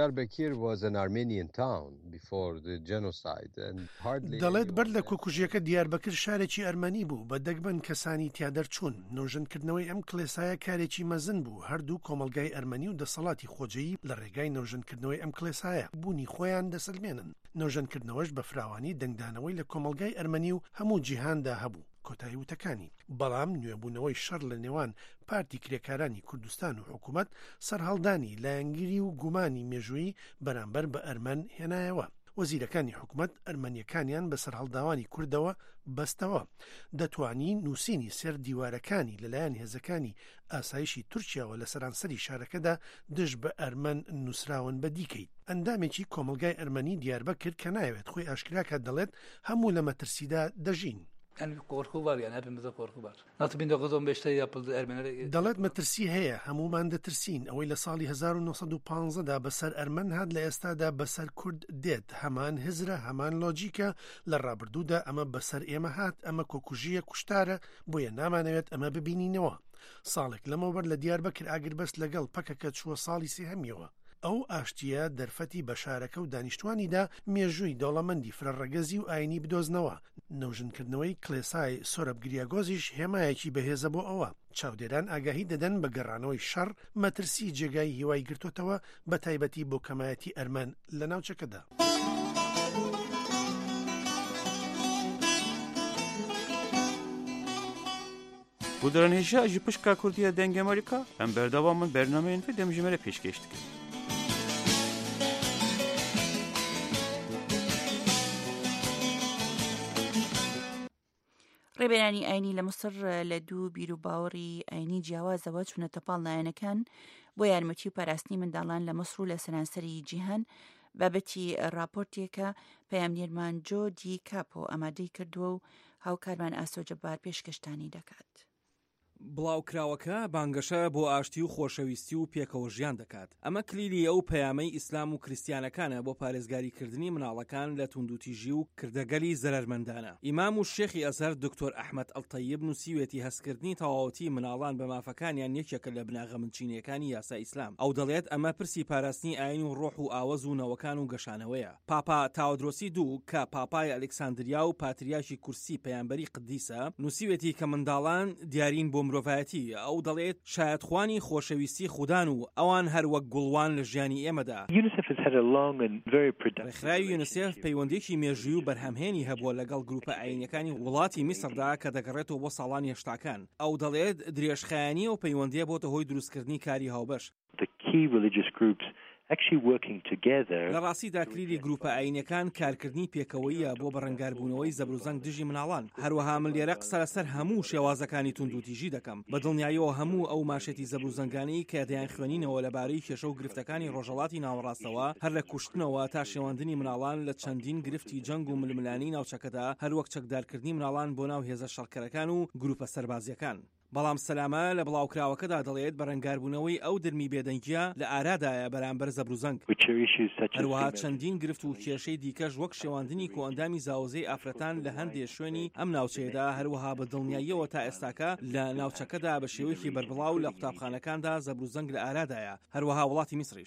دەڵێت بەر لە کۆکوژیەکە دیاربەکر شارێکی ئەرمەنی بوو بە دەگمەن کەسانی تیادەرچوون. نەوژەنکردنەوەی ئەم کلێسایە کارێکی مەزن بوو. هەردوو کۆمەلگای ئەرمەنی و دەسەڵاتی خۆجەیی لە ڕێگای نەوژەنکردنەوەی ئەم کلێسایە بوونی خۆیان دەسەلمێنن. نەوژەنکردنەوەش بە فراوانی دەنگدانەوەی لە کۆمەلگای ئەرمەنی و هەموو جیهاندا هەبوو. کۆتایی وتەکانی بەڵام نوێبوونەوەی شەڕ لە نێوان پارتی کرێکارانی کوردستان و حکوومەت سەرهەڵدانی لایەنگیری و گومانی مێژووی بەرامبەر بە ئەرمەن هێنایەوە. وەزیرەکانی حکوومەت ئەرمەنیەکانیان بە سەرهەڵداوانی کوردەوە بەستەوە. دەتوانی نووسینی سێر دیوارەکانی لەلایەن هێزەکانی ئاسایشی تورکیاوە لە سەرانسەری شارەکەدا دژ بە ئەرمەن نووسراون بە دیکەیت. ئەندامێکی کۆمەلگای ئەرمەنی دیاربەکر کە ناوێت خۆی ئاشکراکە دەڵێت هەموو لە مەترسیدا دەژین. Yani bir korku var yani hepimizde korku var. Nasıl 1915'te yapıldı Ermenilere... دەڵێت مەترسی هەیە هەمومان دەترسین ئەوەی لە ساڵی 1950دا بەسەر ئەرمەن هات لە ئێستادا بەسەر کورد دێت هەمان هزرە هەمان لۆجیکە لە ڕابردوودا ئەمە بەسەر ئێمە هات ئەمە کۆکوژیە کوشتارە بۆیە نامانەوێت ئەمە ببینینەوە. ساڵێک لەمەوبەر لە دیاربەکر ئاگربەست لەگەڵ پەکەکە چووە ساڵی سێهەمیەوە. ئەو ئاشتیە دەرفەتی بە شارەکە و دانیشتوانیدا مێژووی دەوڵەمەندی فرەڕەگەزی و ئاینی بدۆزنەوە. نەوژنکردنەوەی کلێسای سۆرب گریاگۆزیش هێمایەکی بەهێزە بۆ ئەوە. چاودێران ئاگاهی دەدەن بە گەڕانەوەی شەڕ مەترسی جێگای هیوای گرتوتەوە بە تایبەتی بۆ کەمایەتی ئەرمەن لە ناوچەکەدا. Bu dönemde ji pişka Kurdiya deng Amerika em berdavamın bernameyên ve demjimere pêşkêş dikin. ڕێبەرانی ئاینی لە مسر لە دوو بیرروباوەڕی ئاینی جیاوازەوە چونەتە پاڵ لایەنەکان بۆ یارمەتی و پاراستنی منداڵان لە مسر و لە سەرانسەری جیهان بابەتی راپۆرتێکە پەیامنێرمان جۆ دی کاپۆ ئامادەی کردووە و هاوکارمان ئاسۆ جەبار پێشکەشتانی دەکات. بڵاوکراوەکە بانگەشە بۆ ئاشتی و خۆشەویستی و پێکەوە ژیان دەکات. ئەمە کلیلی ئەو پەیامەی ئیسلام و کریستیانەکانە بۆ پارێزگاریکردنی مناڵەکان لە توندوتیژی و کردەگەلی زەرمەندانە. ئیمام و شێخی ئەزهەر دکتۆر ئەحمەد ئەڵتەیب نووسیوێتی هەستکردنی تەواوەتی مناڵان بە مافەکانیان یەکێکە لە بناغەمنچینیەکانی یاسا ئیسلام. ئەو دەڵێت ئەمە پرسی پاراستنی ئاین و ڕۆح و ئاوەز و نەوەکان و گەشانەوەیە. پاپا تاودرۆسی دوو کە پاپای ئەلێکساندریا و پاتریاشی کورسی پەیامبەری قدیسە نووسیوێتی کە منداڵان دیارین بۆ مرۆڤایەتی. ئەو دەڵێت شایەتخوانی خۆشەویستی خوددان و ئەوان هەروەک گوڵوان لە ژیانی ئێمەدا. ڕێکخراوی یونیسف پەیوەندێکی مێژووی و بەرهەمهێنی هەبووە لەگەڵ گروپە ئاینەکانی وڵاتی میسردا کە دەگەڕێتەوە بۆ ساڵانی هێشتاکان. ئەو دەڵێت درێژخایەنی و پەیوەندیە بۆتە هۆی دروستکردنی کاری هاوبەش. لە ڕاستیدا کلیلی گروپە ئاینەکان کارکردنی پێکەوەیە بۆ بەڕەنگاربوونەوەی زەبروزەنگ دژی مناڵان. هەروەها من لێرە قسە لەسەر هەموو شێوازەکانی توندوتیژی دەکەم بە دڵنیاییەوە هەموو ئەو ماشێتی زەبروزەنگانی کە دەیان خوێنینەوە لەبارەی کێشە و گرفتەکانی ڕۆژهەڵاتی ناوەڕاستەوە هەر لە کوشتنەوە تا شێواندنی مناڵان لە چەندین گرفتی جەنگ و ململانی ناوچەکەدا هەروەک چەکدارکردنی مناڵان بۆ ناو هێزە شەڕکەرەکان و گروپە سەربازیەکان. بەڵام سەلامە لە بڵاوکراوەکەدا دەڵێت بەڕەنگاربوونەوەی ئەو دەرمی بێدەنگیە لە ئارادایە بەرامبەر زەبروزەنگ. هەروەها چەندین گرفت و کێشەی دیکەش وەک شێواندنی کۆئەندامی زاوزەی ئافرەتان لە هەندێک شوێنی ئەم ناوچەیەدا هەروەها بە دڵنیاییەوە تا ئێستاکە لە ناوچەکەدا بە شێوەیەکی بەربڵاو لە قوتابخانەکاندا زەبروزەنگ لە ئارادایە. هەروەها وڵاتی میسریش.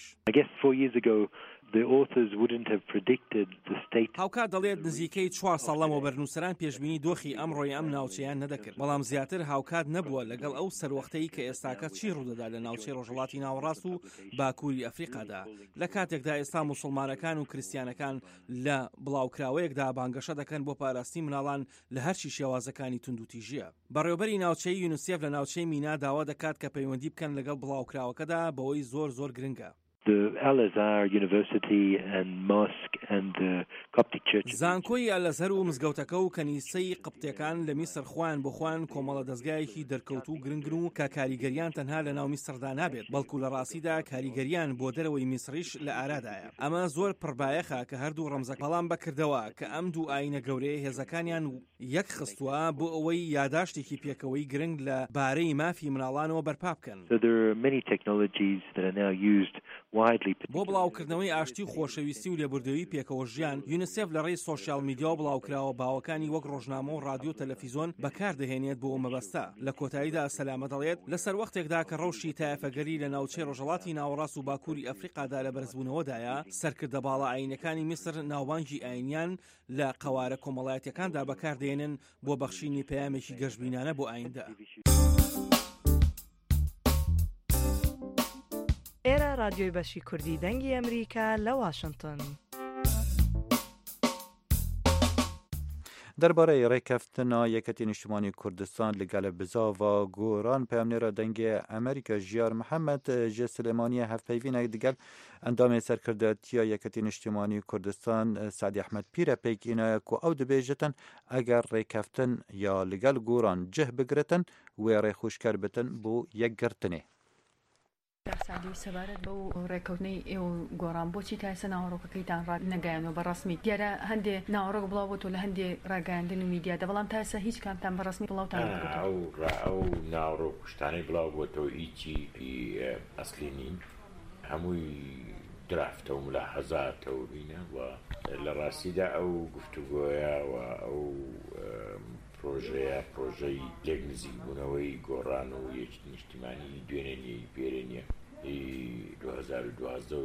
هاوکات دەڵێت نزیکەی 4 ساڵ لەمەوە بەرنووسەران پێشبینی دۆخی ئەمڕۆی ئەم ناوچەیان نەدەکرد. بەڵام زیاتر هاوکات نەبووە لەگەڵ ئەو سەروەختەی کە ئێستاکە چی ڕوودەدا لە ناوچەی ڕۆژهەڵاتی ناوەڕاست و باکووری ئەفریقادا. لە کاتێکدا ئێستا موسڵمانەکان و کریستیانەکان لە بڵاوکراوەیەکدا بانگەشە دەکەن بۆ پاراستی مناڵان لە هەرچی شێوازەکانی توندوتیژیە. بەڕێوەبەری ناوچەی یونیسف لە ناوچەی مینا داوا دەکات کە پەیوەندی بکەن لەگەڵ بڵاوکراوەکەدا بەوەی زۆر گرنگە. زانکۆی ئەلەزهەر و مزگەوتەکە و کەنیسەی قبتیەکان لە میسر خوان بخوان کۆمەڵە دەستگایەکی دەرکەوت و گرنگن و کە کاریگەریان تەنها لە ناو میسردا نابێت بەڵکو لە ڕاستیدا کاریگەریان بۆ دەرەوەی میسریش لە ئارادایە. ئەمە زۆر پڕبایەخە کە هەردوو ڕەمزەک بەڵام بەکردەوە کە ئەم دوو ئاینە گەورەیە هێزەکانیان یەک خستووە بۆ ئەوەی یاداشتێکی پێکەوەی گرنگ لە بارەی مافی مناڵانەوە بەرپا بکەن. بۆ بڵاوکردنەوەی ئاشتی و خۆشەویستی و لێبوردەوەی پێکەوە ژیان یونیسف لە ڕێی سۆشیال میدیا و بڵاوکراوە باوەکانی وەک ڕۆژنامە و رادیۆ تەلەڤیزۆن بەکاردەهێنێت بۆ مەبەستە. لە کۆتاییدا سەلامە دەڵێت لەسەر وەختێکدا کە ڕەوشی تایەفەگەری لە ناوچەی ڕۆژهەڵاتی ناوەڕاست و باکووری ئەفریقادا لە بەرزبوونەوەدایە سەرکردە باڵا ئاینەکانی میسر ناوبانگی ئاینیان لە قەوارە کۆمەڵایەتیەکاندا بەکاردێنن بۆ بەخشینی پەیامێکی گەشتبینانە بۆ ئایندا. ئێرە رادیۆی بەشی کوردی دەنگی ئەمریکا لە واشنگتن. دەربارەی ڕێکەفتنا یەکەتی نیشتیمانی کوردستان لەگەڵ بزاڤا گۆران پەیامنێرە دەنگی ئەمریکا ژیار محەممەد جێ سلێمانیە هەفپەیڤینێک دەگەل ئەندامی سەرکردەتیە یەکەتی نیشتیمانی کوردستان سعدی ئەحمەد پیرە پێکینایە و ئەو دەبێژتن ئەگەر ڕێکەفتن یا لەگەڵ گۆران جه بگرتن وێ ڕێخوشکەر بتن بۆ یەکگرتنێ. سادی سەبارەت بە ڕێکەوتنەی ئێوە گۆڕان بۆچی تا ئێستا ناوەڕۆکەکەیتان ڕاگەیاندەوە بەڕسمی دیارە هەندێ ناوەڕۆک بڵاوبووەوە لە هەندێ ڕاگەاندن و میدیادا بەڵام تا ئێستا هیچ کامتان بەڕسمی بڵاوتان ئەو ناوەڕۆ کوشتانەی بڵاوبووەوە هیچی ئەسلی نین هەمووی درافتە و ملاحەزاتەوە بینە و لە ڕاستیدا ئەو گفتوگۆیە و ئەو پرۆژەی لێک نزیکبوونەوەی گۆڕان و یەکی نیشتیمانی دوێنێنی پێرێنیە 2012 و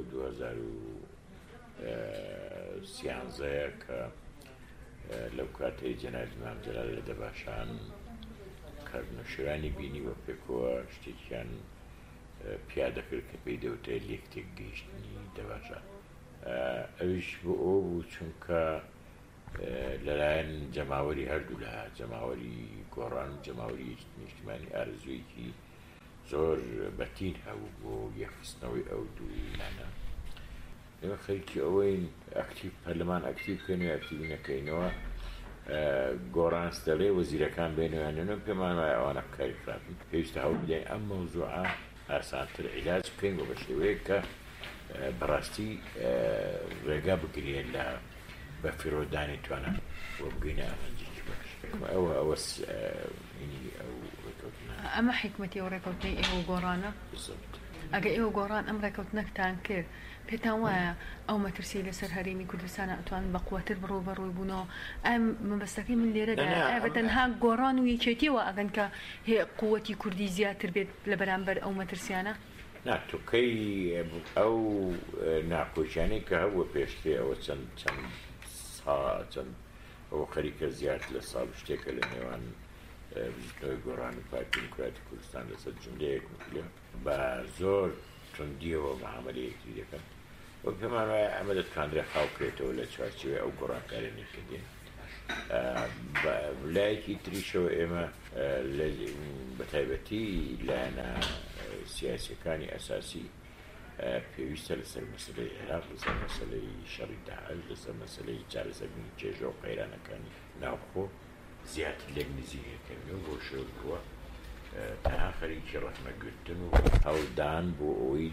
2013 کە لەو کاتەی جەنابی مام جەلال لە دەباشان کارنەشێوانی بینی وە پێکەوە شتێکیان پیادەکرد کە پێی دەوتە لێکتێک گەیشتنی دەباشان. ئەویش بۆ ئەو بوو چونکە لەلایەن جەماوەری هەردوو لە جەماوەری گۆڕان و جەماوەری نیشتیمانی ئارزوویەکی زۆر بەتین هەبوو بۆ یەخستنەوەی ئەو دوولانە. ئێمە خەریکی ئەوەین ئەکتیڤ پەرلەمان ئەکتیڤ بکەین و ئەکتیڤ نەکەینەوە گۆڕان دەڵێ وەزیرەکان بێنەوەیانێنەوە پێمان وایە ئەوانە بکاری خراپن پێویستە هەوڵ بدەین ئەم مەوزوعە ئاسانتر عیلاج بکەین بۆ بە شێوەیە کە بەڕاستی ڕێگا بگرێت لە بە فیرۆدانی توانە بۆ بگەینە ئامانجێکی باش. ئەوە ئەوە ئەو ڕێکەوتنە ئەمە حکمەتی ئەو ڕێکەوتنەی ئێوە گۆڕانە ئەگە ئێوە گۆڕان ئەم ڕێکەوتنەکتان کرد پێتان وایە ئەو مەترسی لەسەر هەرێمی کوردستانە ئەتوانن بەقووەتر بەڕووی بوونەوە ئەم مەبەستەکەی من لێرەدا بەتەنها گۆڕان و یەکێتیەوە ئەگەن کە قووەتی کوردی زیاتر بێت لە بەرامبەر ئەو مەترسیانە ناتوکەی ئەو ناخۆشیانەی کە هەبووە پێشترێ ئەوە چەند ئەوە خەریکە زیاد لە ساڵ شتێکە لە نێوان بژنەوەی گۆڕان و پارتی دیموکراتی کوردستان لەسەر جملەیەک مکلێ بە زۆر تونندیەوە مەعاملەیەکی دەکەن وە پێمان وایە ئەمە دەتوانرێت خاوکرێتەوە لە چوارچێوەی ئەو گۆڕانکاریانەکردین لایەکی تریشەوە ئێمە بە تایبەتی لایەنە سیاسیەکانی ئەساسی پێویستە لەسەر مەسلەی عێراق لەسەر مەسلەی شەڕی داعش لەسەر مەسلەی چارەسەربوونی چێژە و قەیرانەکانی ناوخۆ زیاتر لێک نزیکەکەنەوە بۆ شێوە بووە تەنها خەریکی ڕەحمەگرتن و هەوڵدان بۆ ئەوەی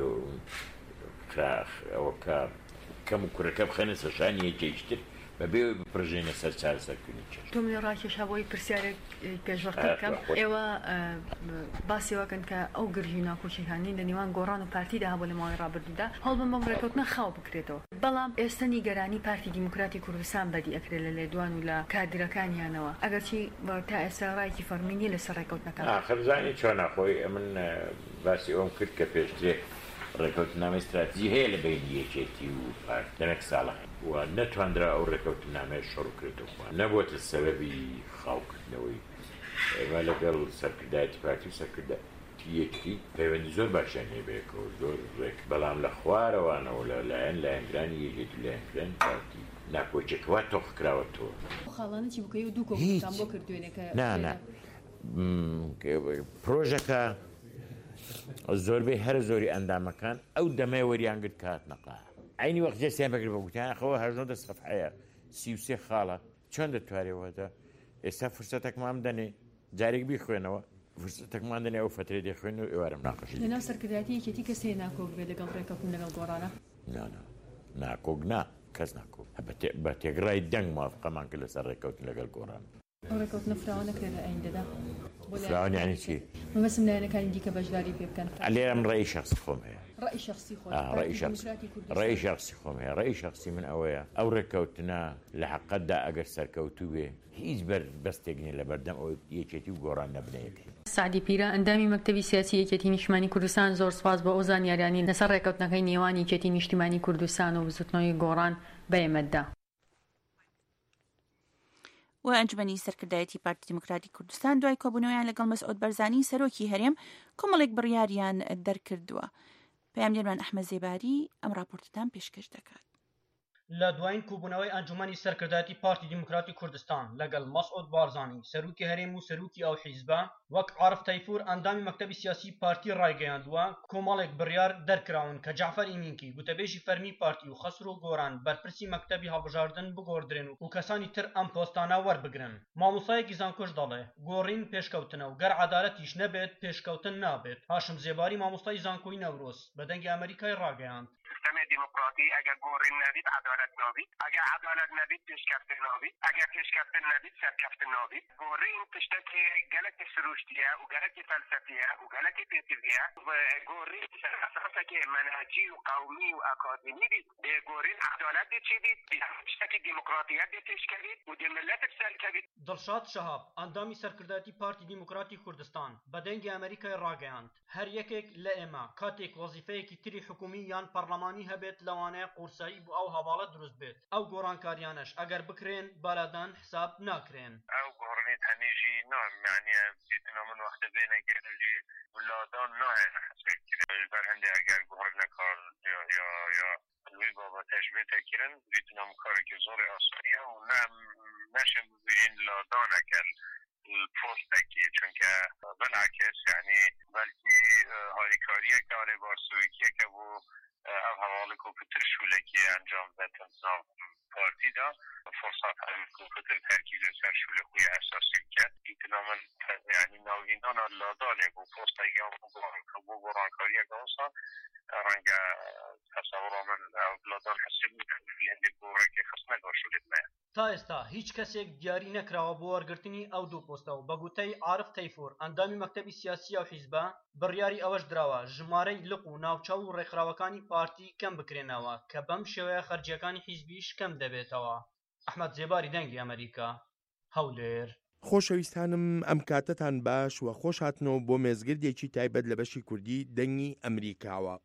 ئەوە کە کەم و کوڕەکە بخەنە سەرشانی یەکێکتر بەبێ بپڕژێنە سەر چارەسەرکردنی چێژ تۆ من ڕاکێش هەبۆی پرسیارێک پێشوەقت بکەم ئێوە باسی وەکەن کە ئەو گرژی ناخۆشیەکانی لە نێوان گۆڕان و پارتیدا هەبوو لە ماوەی ڕابردوودا هەڵ بم بەم ڕێکەوتنە خاو بکرێتەوە بەڵام ئێستا نیگەرانی پارتی دیموکراتی کوردستان بەدی ئەکرێت لە لێدوان و لە کادرەکانیانەوە ئەگەرچی تا ئێستا ڕایکی فەرمینی لەسەر ڕێکەوتنەکان خەرزانی چۆن ناخۆی من باسی ئەوم کرد کە پێشترێ ڕێکەوتنامەی استراتیژی هەیە لە بین یەکێتی و لەمێک ساڵە و نەتواندرا ئەو ڕێکەوتنامەیە شەڕ کردەوە نەبووە سەبەبی خاوکردنەوەی ئێمە لەگەڵ سەرکردایەتی پارتی و سەرکردایەتی یەکتی پەیوەندی زۆر باشیان هەیە بەیەکەوە زۆر ڕێک بەڵام لە خوارەوانەوە لە لایەنگرانی یەکێتی لایەنگرانی پارتی ناکۆچێکەوە تۆخ کراوەتەوە خاڵانەتی بکەی و دوو کۆمپیوتان بۆ کردوێنەکە پرۆژەکە زۆربەی هەر زۆری ئەندامەکان ئەو دەمەی وەریانگرت کات نەقا عینی وەخت جێستیان بەگرێت بە گوتیانەخەوە هەژدە سەفحەیە 33 خاڵە چۆن دەتوارێەوەدا ئێستا فرسەتێکمان دەنێ جارێک بیخوێنەوە فرسەتێکمان دەنێ ئەو فترێ دەخوێن و ئێوارم ناقەشی لەناو سەرکردایەتی یەکێتی کەسێ ناکۆک بێت لەگەڵ ڕێکەوتن لەگەڵ گۆڕانە ناکۆک کەس ناکۆک بە تێگڕای دەنگ موافقەمان کرد لەسەر ڕێکەوتن لەگەڵ گۆڕان ئەو ڕێکەوتنە فراوە نەکرێت لە ئایندەدا فراوان یعنی چی؟ مەبەستم لایەنەکانی دیکە بەشداری پێ بکەن لێرەم ڕێی شەخسی خۆم هەیە ڕێی شەخسی خۆم هەیە ڕێی شەخسی من ئەوەیە ئەو ڕێکەوتنە لە حەقەتدا ئەگەر سەرکەوتوو بێ هیچ بەستێک نیە لە بەردەم ئەو یەکێتی و گۆڕان نەبنەیەکی سعدی پیرە ئەندامی مەکتەبی سیاسی یەکێتی نیشتیمانی کوردستان زۆر سپاس بە ئەو زانیاریانی لەسەر ڕێکەوتنەکەی نێوان یەکێتی نیشتیمانی کوردستان و بزوتنەوەی گۆڕان بەیەمەتدا و ئەنجومەنی سەرکردایەتی پارتی دیموکراتی کوردستان دوای کۆبوونەوەیان لەگەڵ مەسعود بەرزانی سەرۆکی هەرێم کۆمەڵێک بڕیاریان دەرکردووە. پەیامگەرمان ئەحمەد زێباری ئەم راپۆرتتان پێشکەش دەکات. لە دوایین کوبوونەوەی ئەنجومەنی سەرکردایەتی پارتی دیموکراتی کوردستان لەگەڵ مەسعود بارزانی سەرۆکی هەرێم و سەرۆکی ئەو حیزبە وەک عارف تەیفور ئەندامی مەکتەبی سیاسی پارتی ڕایگەیاندووە کۆمەڵێک بڕیار دەرکراون کە جعفەر ئیمینکی گوتەبێژی فەرمی پارتی و خەسرۆ گۆران بەرپرسی مەکتەبی هەڵبژاردن بگۆڕدرێن و کەسانی تر ئەم پۆستانە وەربگرن. مامۆستایەکی زانکۆش دەڵێ گۆڕین پێشکەوتنە و گەر عەدالەتیش نەبێت پێشکەوتن نابێت. هاشم زێباری مامۆستای زانکۆی نەورۆز بە دەنگی ئەمریکای ڕاگەیاند. دموکراتی اگر گورین نبید عدالت نبید اگر عدالت نبید پیشکفته نبید اگر پیشکفته نبید سرکفته نبید گورین پشت گلک سروشتیه و گلک فلسفیه و گلک پیتویه و گورین اساسا که منهجی و قومی و اکادمی بید گورین عدالت چی بید پشت دموکراتیت پیشکرید و ملت سرکبید. دڵشاد شەهاب ئەندامی سەرکردایەتی پارتی دیموکراتی کوردستان بە دەنگی ئەمریکای ڕاگەیاند هەر یەکێک لە ئێمە کاتێک وەزیفەیەکی تری حکومی یان پەرلەمانی هەبێت لەوانەیە قورسایی بۆ ئەو هەواڵە دروست بێت. ئەو گۆڕانکاریانەش ئەگەر بکرێن بەلادان حساب ناکرێن. ئەو گۆڕنی تەنیژی نامعنیە بیتنە من وەختە بێنە گەرەجی ولادان نایە حسابکردن بەر هەندێ ئەگەر گۆڕنەکار یا وی بابەتەش بێتەکردن بیتنە کارێکی زۆری ئاسانیە و نەشم ببینین لادانەکەن پۆستێکی چونکە بنعکس یعنی بەلکی هاریکاریە کاری بارسویکیە کە بۆ ئەو هەواڵی کۆمپیوتر شولێکی ئەنجام بدەن ناو پارتیدا فرصت هەیە کۆمپیوتر تەرکیز لەسەر شولە خوی ئەساسی بکات. ئیتنا من یعنی ناوینە بریتانا لادانێک و پۆستەیگە بۆ گۆڕانکاریەکە ئەوسا ڕەنگە تەسەوڕۆ من لادان حەسێ هەندێک بۆ ڕێکی خستنەکە شولێتمەیە تا ئێستا هیچ کەسێک دیاری نەکراوە بۆ وەرگرتنی ئەو دوو پۆستە و بە گوتەی عارف تەیفور ئەندامی مەکتەبی سیاسی و حیزبە بڕیاری ئەوەش دراوە ژمارەی لق و ناوچە و ڕێکخراوەکانی پارتی کەم بکرێنەوە کە بەم شێوەیە خەرجیەکانی حیزبیش کەم دەبێتەوە. ئەحمەد زێباری دەنگی ئەمریکا، هەولێر. خۆشەویستانم ئەم کاتتان باش و خۆش هاتنەوە بۆ مێزگردێکی تایبەت لە بەشی کوردی دەنگی ئەمریکاوە.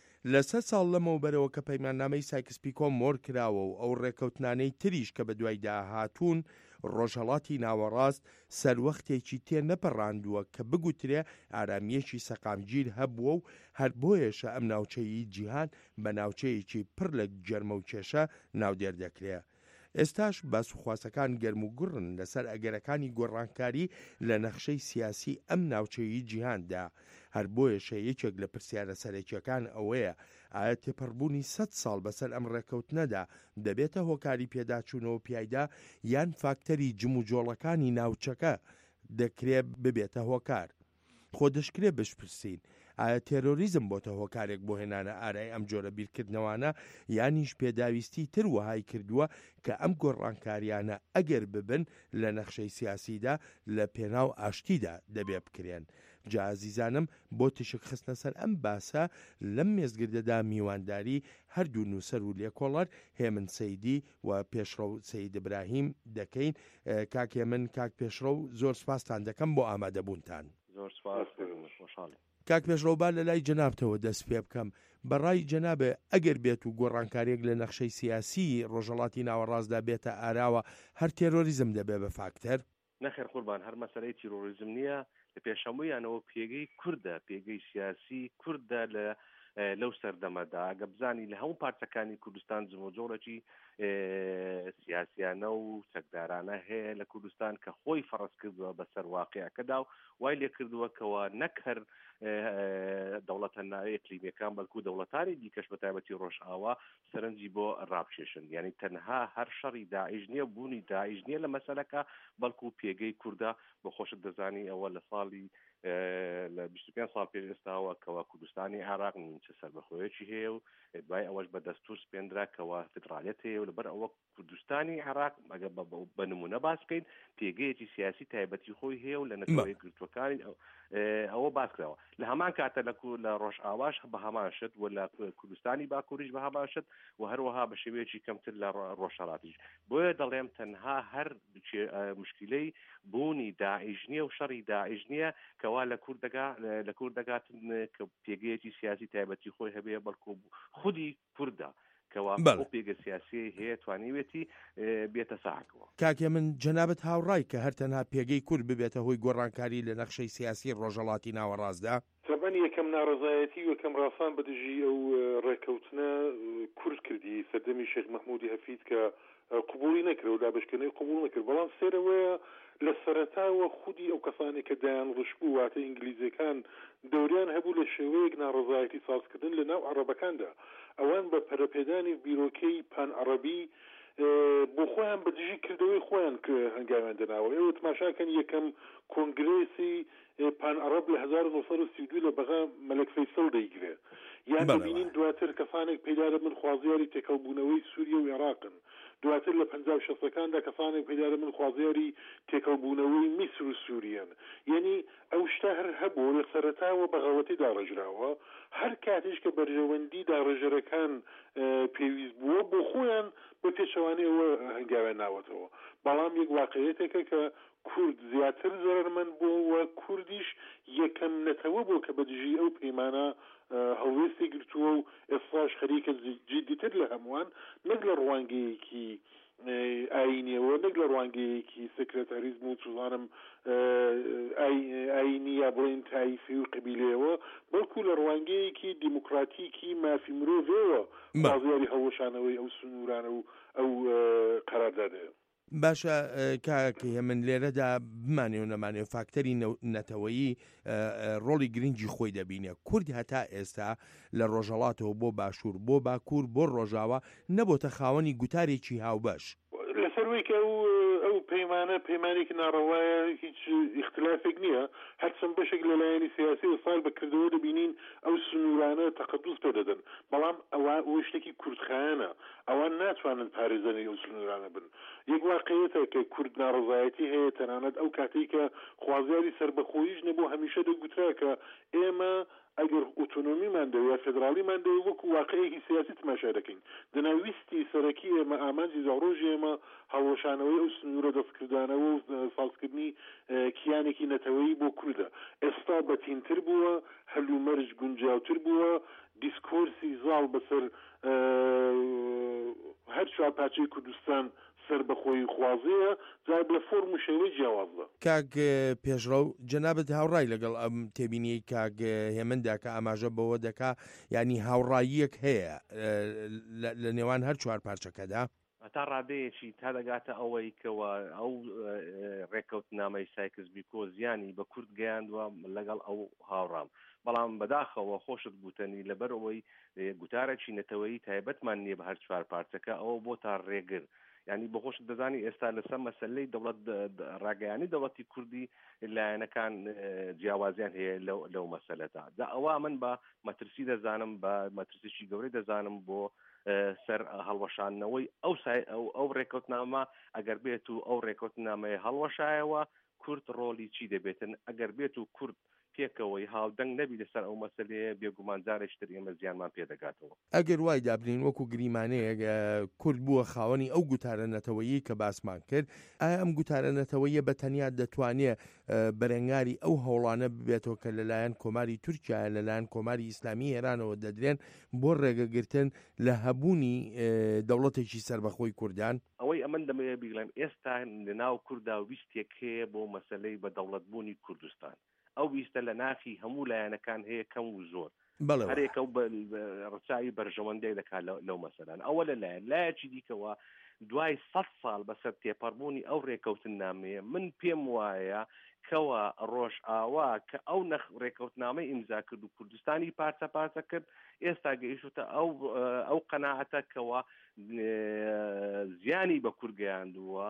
لە 3 ساڵ لەمەوبەرەوە کە پەیماننامەی سایکس-پیکۆ مۆر کراوە و ئەو ڕێکەوتنانەی تریش کە بە دوایدا هاتوون ڕۆژهەڵاتی ناوەڕاست سەروەختێکی تێ نەپەڕاندووە کە بگوترێ ئارامیەکی سەقامگیر هەبووە و هەر بۆیەشە ئەم ناوچەیی جیهان بە ناوچەیەکی پڕ لە گەرمە و کێشە ناودێر دەکرێ. ئێستاش باسوخواسەکان گەرم و گوڕن لەسەر ئەگەرەکانی گۆڕانکاری لە نەخشەی سیاسی ئەم ناوچەیی جیهاندا. هەر بۆیەشە یەکێک لە پرسیارە سەرەکیەکان ئەوەیە ئایا تێپەڕبوونی 100 ساڵ بەسەر ئەم ڕێکەوتنەدا دەبێتە هۆکاری پێداچوونەوە پیایدا یان فاکتەری جم و جۆڵەکانی ناوچەکە دەکرێت ببێتە هۆکار. خۆ دەشکرێ بشپرسین ئایا تێرۆریزم بۆتە هۆکارێک بۆ هێنانە ئارای ئەم جۆرە بیرکردنەوەانە یانیش پێداویستی تر وهای کردووە کە ئەم گۆڕانکاریانە ئەگەر ببن لە نەخشەی سیاسیدا لە پێناو ئاشتیدا دەبێ بکرێن. جا عزیزانم بۆ تشک خستنە سەر ئەم باسە لەم مێزگردەدا میوانداری هەردوو نووسەر و لێکۆڵەر هێمن سەیدی و پێشڕەو سەید ئیبراهیم دەکەین. کاک هێمن، کاک پێشڕەو، زۆر سپاسان دەکەم بۆ ئامادەبوونتان. زۆر سپاس، خۆشحاڵی. کاک پێشڕەوبا لە لای جەنابتەوە دەست پێ بکەم. بەڕای جەنابێ ئەگەر بێت و گۆڕانکاریەک لە نەخشەی سیاسی ڕۆژهەڵاتی ناوەڕاستدا بێتە ئاراوە هەر تێرۆریزم دەبێ بە فاکتەر؟ نەخێر قوربان، هەر مەسەلەی تیرۆریزم نییە، لە پێشەموویانەوە پێگەی کووردە، پێگەی سیاسی کووردە لەو سەردەمەدا. ئەگە بزانی لە هەموو پارچەکانی کوردستان جمۆجۆڵێکی سیاسیانە و چەکدارانە هەیە لە کوردستان کە خۆی فەڕەز کردووە بەسەر واقعەکەدا و وای لێ کردووەکەوە نەک هەر دەوڵەتە ناوی ئیقلیمیەکان بەڵکو دەوڵەتانی دیکەش بە تایبەتی ڕۆژئاوا سەرنجی بۆ ڕابکێشن. یعنی تەنها هەر شەڕی داعش نییە، بوونی داعش نییە لە مەسەلەکە، بەڵکو پێگەی کووردە. بە خۆشت دەزانی ئەوە لە ساڵی لە 25 ساڵ پێش ئێستاوە کەوا کوردستانی عێراق نیمچە سەربەخۆیەکی هەیە و دوای ئەوەش بە دەستور سپێنرا کەوا فدرالیەت هەیە و لەبەر ئەوە کوردستانی عێراق ئەگە بە نمونە باس بکەین پێگەیەکی سیاسی تایبەتی خۆی هەیە و لە نەتەوەی گرتوەکانی ئەوە باس کراوە. لە هەمان کاتە لە ڕۆژئاواش بە هەمان شت و لە کوردستانی باکووریش بە هەمان شت و هەروەها بە شێوەیەکی کەمتر لە ڕۆژهەڵاتیش. بۆیە دەڵێم تەنها هەر مشکلەی بوونی داعش نییە و شەڕی داعش نییە کەوا لە کوور دەگاتن کە پێگەیەکی سیاسی تایبەتی خۆی هەبێ، بەڵکو خودی کووردە کەوا بۆ پێگە سیاسی هەیە توانیوێتی بێتە ساحەکەوە. کاکێ من جەنابەت هاوڕای کە هەر تەنها پێگەی کورد ببێتە هۆی گۆڕانکاری لە نەخشەی سیاسی ڕۆژهەڵاتی ناوەڕاستدا؟ تەبەن یەکەم ناڕەزایەتی و یەکەم ڕاستان بەدژی ئەو ڕێکەوتنە کورد کردی سەردەمی شێخ مەحموودی هەفید کە قبولی نەکرد و دابشکردنەوەی قبول نەکرد. بەڵام سێرەوەیە لە سەرەتاوە خودی ئەو کەسانی کە دایان ڕشبوو واتە ئینگلیزیەکان دەوریان هەبوو لە شێوەیەک ناڕەزایەتی سازکردن لە ناو عەرەبەکاندا. ئەوان بە پەرەپێدانی بیرۆکەی پان عەرەبی بۆ خۆیان بەدژی کردەوەی خۆیان هەنگاویان دەناوە. ئێوە تماشاکەن یەکەم کۆنگرێسی پان عەرەب لە 1932 لە بەغا مەلەک فەیسەڵ دەیگرێت. یان ببینین دواتر کەسانێک پەیدا دەبن خوازیاری تێکەڵبوونەوەی سووریا و عێراقن. دواتر لە 50-60ەکاندا کەسانێک پەیدا دەبن خوازیاری تێکەڵبوونەوەی میسر و سووریان. یعنی ئەو شتە هەر هەبوو لە سەرەتاوە بەغەوەتی داڕێژراوە. هەر کاتیش کە بەرژەوەندی داڕێژەرەکان پێویست بووە بۆ خۆیان بە پێچەوانەی ئەوە هەنگاویان ناوەتەوە. بەڵام یەک واقعیەتێکە کە کورد زیاتر زەرمەند بووە و کوردیش یەکەم نەتەوە بوو کە بەدژی ئەو پەیمانە هەڵوێستی گرتووە و ئێستاش خەریکە جدیتر لە هەمووان، نەک لە ڕوانگەیەکی ئاینیەوە، نەک لە ڕوانگەیەکی سکرێتاریزم و چوزانم ئاینی یا بڵێن تایفی و قبیلەوە، بەڵکو لە ڕوانگەیەکی دیموکراتیکی مافی مرۆڤەوە بازیاری هەڵوەشانەوەی ئەو سنوورانە و ئەو قەراردادەیە. باشە کاکە هێمن لێرەدا بمانێ و نەمانێ فاکتەری نەتەوەیی ڕۆڵی گرنگی خۆی دەبینێ. کورد هەتا ئێستا لە ڕۆژهەڵاتەوە بۆ باشوور بۆ باکوور بۆ ڕۆژاوە نەبۆتە خاوەنی گوتارێکی هاوبەش. لەسەروەی کە ئەو پەیمانە پەیمانێکی ناڕەوایە هیچ اختلافێک نییە هەرچەند بەشێک لەلایەنی سیاسی و سال بەکردەوە دەبینین ئەو سنوورانە تەقدس پێدەدەن بەڵام ئەوە شتێکی کوردخایەنە ئەوان ناتوانن پارێزەری ئەو سنوورانە بن یەک واقعیەتە کە کورد ناڕزایەتی هەیە تەنانەت ئەو کاتێک کە خوازیاری سربەخۆییش نەبوو هەمیشە دەگوترا کە ئێمە ئەگەر ئۆتۆنۆمیمان دەوێت فێدراڵیمان دەوێت وەکو واقعەیەکی سیاسی تماشا دەکەین دەناویستی سەرەکی ئێمە ئامانجی ڕۆژی ئێمە هەڵۆشانەوەی ئەو سنوورە دەستکردانەوە و سازکردنی کیانێکی نەتەوەیی بۆ کوردە ئێستا بەتینتر بووە هەلومەرج گونجاوتر بووە دیسکۆرسی زاڵ بەسەر هەر چوار پارچەی کوردستان سەر بەخۆی خوازەیە جار لە فۆرم و شێوەی جیاوازە کاک پێشڕەو جەنابەت هاوڕای لەگەڵ ئەم تێبینی کاک هێمندا کە ئاماژە بەوە دەکا ینی هاوڕاییەک هەیە لە نێوان هەر چوار پارچەکەدا تا ڕادەیەکی تا دەگاتە ئەوەی کەوە ئەو ڕێکەوتنامەی سایکس بیکۆ زیانی بە کورد گەیاندووە لەگەڵ ئەو هاوڕام بەڵام بەداخەوە خۆشت گوتنی لەبەر ئەوەی گوتارێکی نەتەوەی تایبەتمان نییە بە هەر چوار پارچەکە ئەوە بۆ تا ڕێگر ینی بەخۆش دەزانی ئێستا لەسەر مەسلەی دەوڵەت ڕاگەیانی دەوڵەتی کوردی لایەنەکان جیاوازیان هەیە لەو مەسەلەدا دا ئەوە من بە مەترسی دەزانم بە مەترسیی گەورەی دەزانم بۆ سەر هەڵوەشانەوەی ئەو ڕێکەوتنامە ئەگەر بێت و ئەو ڕێکەوتنامەیە هەڵوەشایەوە کورد ڕۆلی چی دەبێتن ئەگەر بێت و کورد پێکەوەی هاودەنگ نەبی لەسەر ئەو مەسلەیە بێگومان جارێکتر ئێمە زیانمان پێدەگاتەوە ئەگەر وای دابنین وەکو گریمانەیە کورد بووە خاوەنی ئەو گوتارە نەتەوەیی کە باسمان کرد ئایا ئەم گوتارە نەتەوەیە بەتەنیا دەتوانێت بەرەنگاری ئەو هەوڵانە ببێتەوە کە لەلایەن کۆماری تورکیا لەلایەن کۆماری ئیسلامی ئێرانەوە دەدرێن بۆ ڕێگەگرتن لە هەبوونی دەوڵەتێکی سربەخۆی کوردان ئەوەی ئەمن دەمەوێت بیڵێم ئێستا لەناو کووردا ویستێک هەیە بۆ مەسلەی بە دەوڵەتبوونی کوردستان ئەو ویستە لە ناخی هەموو لایەنەکان هەیە کەم و زۆر هەرێکە ڕچاوی بەرژەوەندەی دەکات لەو مەسەلان ئەوە لەلایەن لایەکی دیکەوە دوای 100 ساڵ بەسەر تێپەڕبوونی ئەو ڕێکەوتن نامەیە من پێم وایە کەوە ڕۆژ ئاوا کە ئەو نەخ ڕێکەوتنامەی ئیمزا کرد و کوردستانی پارچە پارچە کرد ئێستا گەیشتە ئەو قەناعەتە کەوە زیانی بە کورد گەیاندووە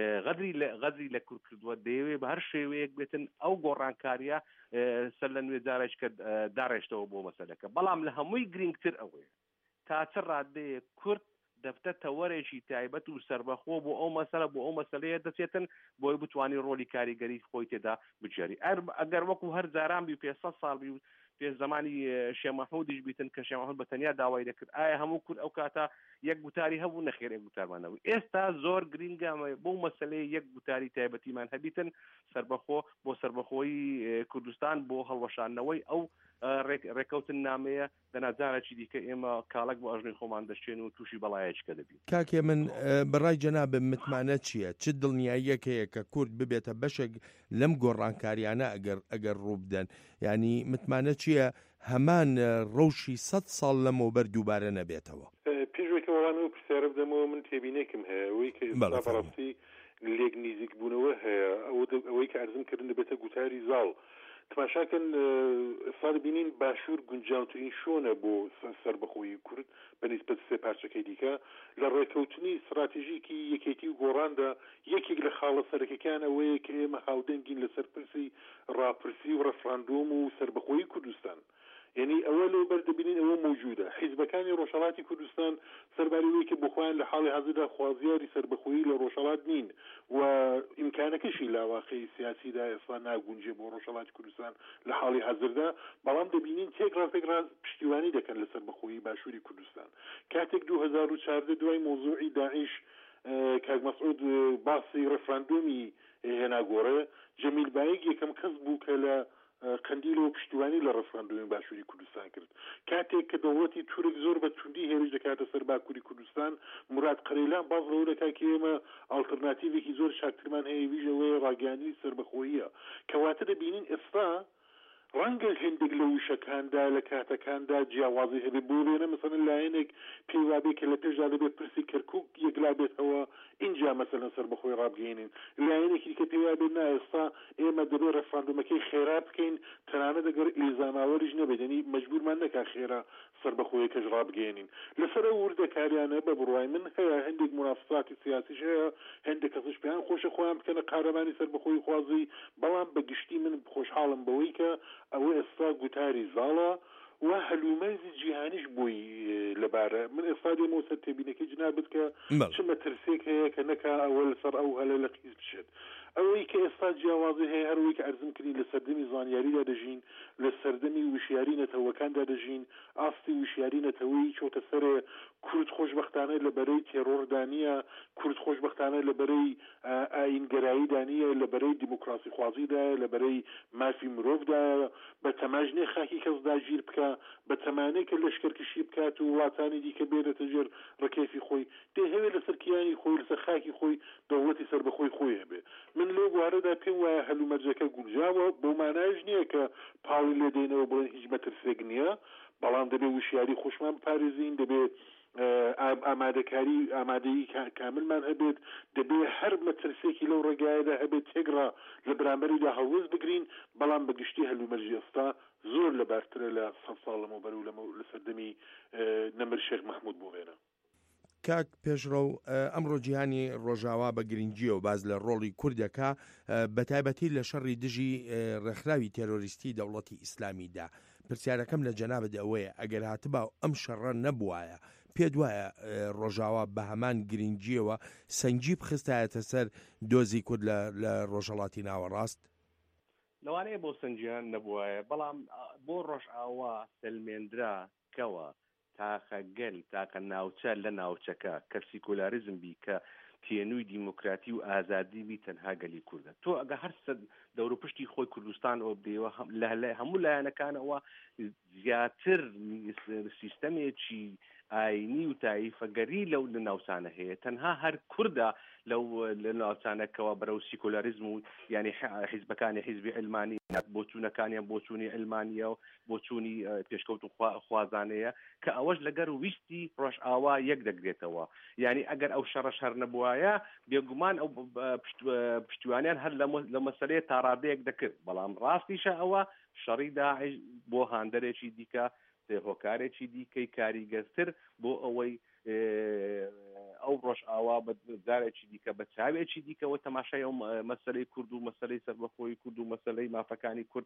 غەدری لە کورد کردووە دەیەوێت بە هەر شێوەیەک بێتن ئەو گۆڕانکاریە سەر لە نوێ جارێک کە داڕێشتەوە بۆ مەسەلەکە بەڵام لە هەمووی گرنگتر ئەوەیە تا چ ڕادەیە کورد دەفتە تەوەرێکی تایبەت و سربەخۆ بۆ ئەو مەسەلە بۆ ئەو مەسەلەیە دەچێتن بۆی بتوانانی ڕۆلی کاریگەری خۆی تێدا بجێری ئەگەر وەکو هەر جاران بی 500 ساڵ بی پێ زمانی شێخ مەحموودیش بیتن کە شێخ مەحموود بەتەنیا داوای دەکرد ئایا هەموو کورد ئەو کاتە یەک گوتاری هەبوو نەخێر یەک گوتارمانەوەی ئێستا زۆر گرینگە بۆ مەسەلەی یەک گوتاری تایبەتیمان هەبیتن سربەخۆ بۆ سربەخۆیی کوردستان بۆ هەڵوەشانەوەی ئەو ڕێکەوتن نامەیە دەناجارێکی دیکە ئێمە کاڵک بۆ ئەژنی خۆمان دەشتێن و تووشی بەڵایەکە دەبین کاکێ من بەڕای جەنابم متمانە چییە چ دڵنیاییەک هەیە کە کورد ببێتە بەشێک لەم گۆڕانکاریانە ئەگەر ڕوو بدەن ینی متمانە چییە هەمان ڕەوشی 100 ساڵ لەمەوبەر دووبارە نەبێتەوە پێشوەکە وەڵامەوە پرسیارە بدەمەوە من تێبینێکم هەیە ئەوەی کە بەڕاستی لێک نزیک بوونەوە هەیە ئەوەی کە ئەرزم دەبێتە گوتاری زاڵ تماشاکەن ئێستا بینین باشوور گونجاوترین شۆنە بۆ سربەخۆیی کورد بەنسبەت سێ پارچەکەی دیکە لە ڕێکەوتنی استراتیژیکی یەکێتی و گۆڕاندا یەکێک لە خاڵە سەرەکیەکان ئەوەیە کە ئێمە هاودەنگین لە سەرپرسی ڕاپرسی و ڕەفراندۆم و سربەخۆیی کوردستان یعنی ئەوە لەو بەردەبینین ئەوە موجودە حیزبەکانی ڕۆژهەڵاتی کوردستان سەرباریەوەی کە بخۆیان لە حاڵی حەزردا خوازیاری سربەخۆیی لە ڕۆژهەڵات نین و ئیمکانەکەشی لاواقعی سیاسیدا ئێستا ناگونجێ بۆ ڕۆژهەڵاتی کوردستان لە حاڵی حەزردا بەڵام دەبینین تێکڕاز پشتیوانی دەکەن لە سربەخۆیی باشووری کوردستان کاتێک 2014 دوای مۆزوعی داعش کاک مەسعود باسی ڕەفراندۆمی هێناگۆڕە جەمیل بایەک یەکەم کەس بوو کە لە قندیل و پشتیوانی لە ڕەفراندۆمی باشووری کوردستان کرد کاتێک کە دەوڵەتی تورک زۆر بە توندی هێرش دەکاتە سەر باکووری کوردستان مراد قەرەیلان باز لەوە دەکات کە ئێمە ئالتەرناتیڤێکی زۆر شاکترمان هەیە ویژەوەی ڕاگەیاندنی سربەخۆییە کەواتە دەبینین ئێستا ڕەنگە هێندێک لە وشەکاندا لە کاتەکاندا جیاوازی هەبێ بۆ وێنە مەسەن لایەنێک پێی وابێ کە لە پێشدا دەبێت پرسی کەرکووک یەکلا بێتەوە اینجا مەسەلەن سەر بەخۆی ڕابگەێنین لایەنێکی کە پێی وابێت نا ئێستا ئێمە دەبێت ڕەفراندومەکەی خێرا بکەین تەنانەت ئەگەر ئیلزاماوەریش نەبێت یعنی مەجبورمان نەکا خێرا سەر بەخۆیەکەش ڕابگەێنین لەسەر وردەکاریانە بە بڕوای من هەیە هەندێک منافساتی سیاسیش هەیە هەندێک کەسش پێیان خۆشە خۆیان بکەنە قارەمانی سەر بەخۆی خوازی بەڵام بەگشتی من خۆشحاڵم بەوەی کە ئەوە ئێستا گوتاری زاڵە و هەلومەرزی جیهانیش بووی لەبارە من ئێستا دێمەوە سەر تێبینەکەی جنابێت کە چ مەترسێک هەیە کە نەکا ئەوە لەسەر ئەو هەلە لە قیز بشێت ئەوەی کە ئێستا جیاوازی هەیە هەروەی کە ئەرزم کردین لە سەردەمی زانیاریدا دەژین لە سەردەمی وشیاری نەتەوەکاندا دەژین ئاستی وشیاری نەتەوەی چۆتە سەرێ کورد خۆشبەختانە لەبەرەی تێرۆردانیە کورد خۆشبەختانە لەبەرەی ئاینگەراییدانیە لەبەرەی دیموکراسی خوازیدایە لەبەرەی مافی مرۆڤدایە بە تەماژنێ خاکی کەس داگیر بکە بە تەمانەی کە لەشکەرکشی بکات و وڵاتانی دیکە بێنێتە ژێر ڕکێفی خۆی دەهەوێت لەسەر کیانی خۆی لەسەر خاکی خۆی دەوڵەتی سەر بەخۆی خۆی هەبێ من لەو بوارەدا پێم وایە هەلومەرجەکە گونجاوە بۆ مانایش نییە کە پاڵی لێ دێنەوە بڵێن هیچ مەترسێک نییە بەڵام دەبێ وشیاری خۆشمان بپارێزین دەبێت ئامادەیی کاملمان هەبێت دەبێ هەر مەترسێکی لەو ڕێگایەدا هەبێت تێگڕا لە بەرامبەریدا هەڵوێز بگرین بەڵام بەگشتی هەلومەرجی ئێستا زۆر لەبارترە لە 100 ساڵ لەمەوبەر و لە سەردەمی نەمر شێخ مەحموود بووێنە کاک پێشڕە و ئەمڕۆ جیهانی ڕۆژاوا بە گرنگجیە و باز لە ڕۆڵی کوردەکە بە تایبەتی لە شەڕی دژی ڕێکخراوی تێرۆریستی دەوڵەتی ئیسلامیدا پرسیارەکەم لە جەنابەت ئەوەیە ئەگەر هاتبا ئەم شەڕە نەبوایە پێت وایە ڕۆژاوا بە هەمان گرنگجیەوە سەنگی بخستایەتە سەر دۆزی کورد لە ڕۆژهەڵاتی ناوەڕاست لەوانەیە بۆ سنجیان نەبووایە بەڵام بۆ ڕۆژئاوا سلمێنرا کەوە تاقە گەل تاقە ناوچە لە ناوچەکە کە سیکولاریزم بی کە تێنووی دیموکراتی و ئازادی بی تەنها گەلی کوردە تۆ ئەگە هەر دەور و پشتی خۆی کوردستان ئەو بێوە هەموو لایەنەکانەوە زیاتر سیستەمێکی ئاینی و تایفەگەری لەو لە ناوچانە هەیە تەنها هەر کوردە لەو لە ناوچانەکەەوە بەرەو سیکولاریزم و ینی حیزبەکانی حیزبی ئەلمانی بۆچوونەکانیان بۆچوونی ئەلمانیا و بۆچوونی پێشکەوت و خوازانەیە کە ئەوەش لەگەر ویستی ڕۆژئاوا یەک دەگرێتەوە یعنی ئەگەر ئەو شەڕە شەر نەبووایە بێگومان ئەو پشتیوانیان هەر لە مەسەلەیە تاڕادەیەک دەکرد بەڵام ڕاستیشە ئەوە شەڕی داعش بۆ هاندەرێکی دیکە هۆکارێکی دیکەی کاریگەرتر بۆ ئەوەی ئەو ڕۆژئاوا بەجارێکی دیکە بە چاوێکی دیکەەوە تەماشای ئەو مەسەلەی کورد و مەسەلەی سەربەخۆی کورد و مەسەلەی مافەکانی کورد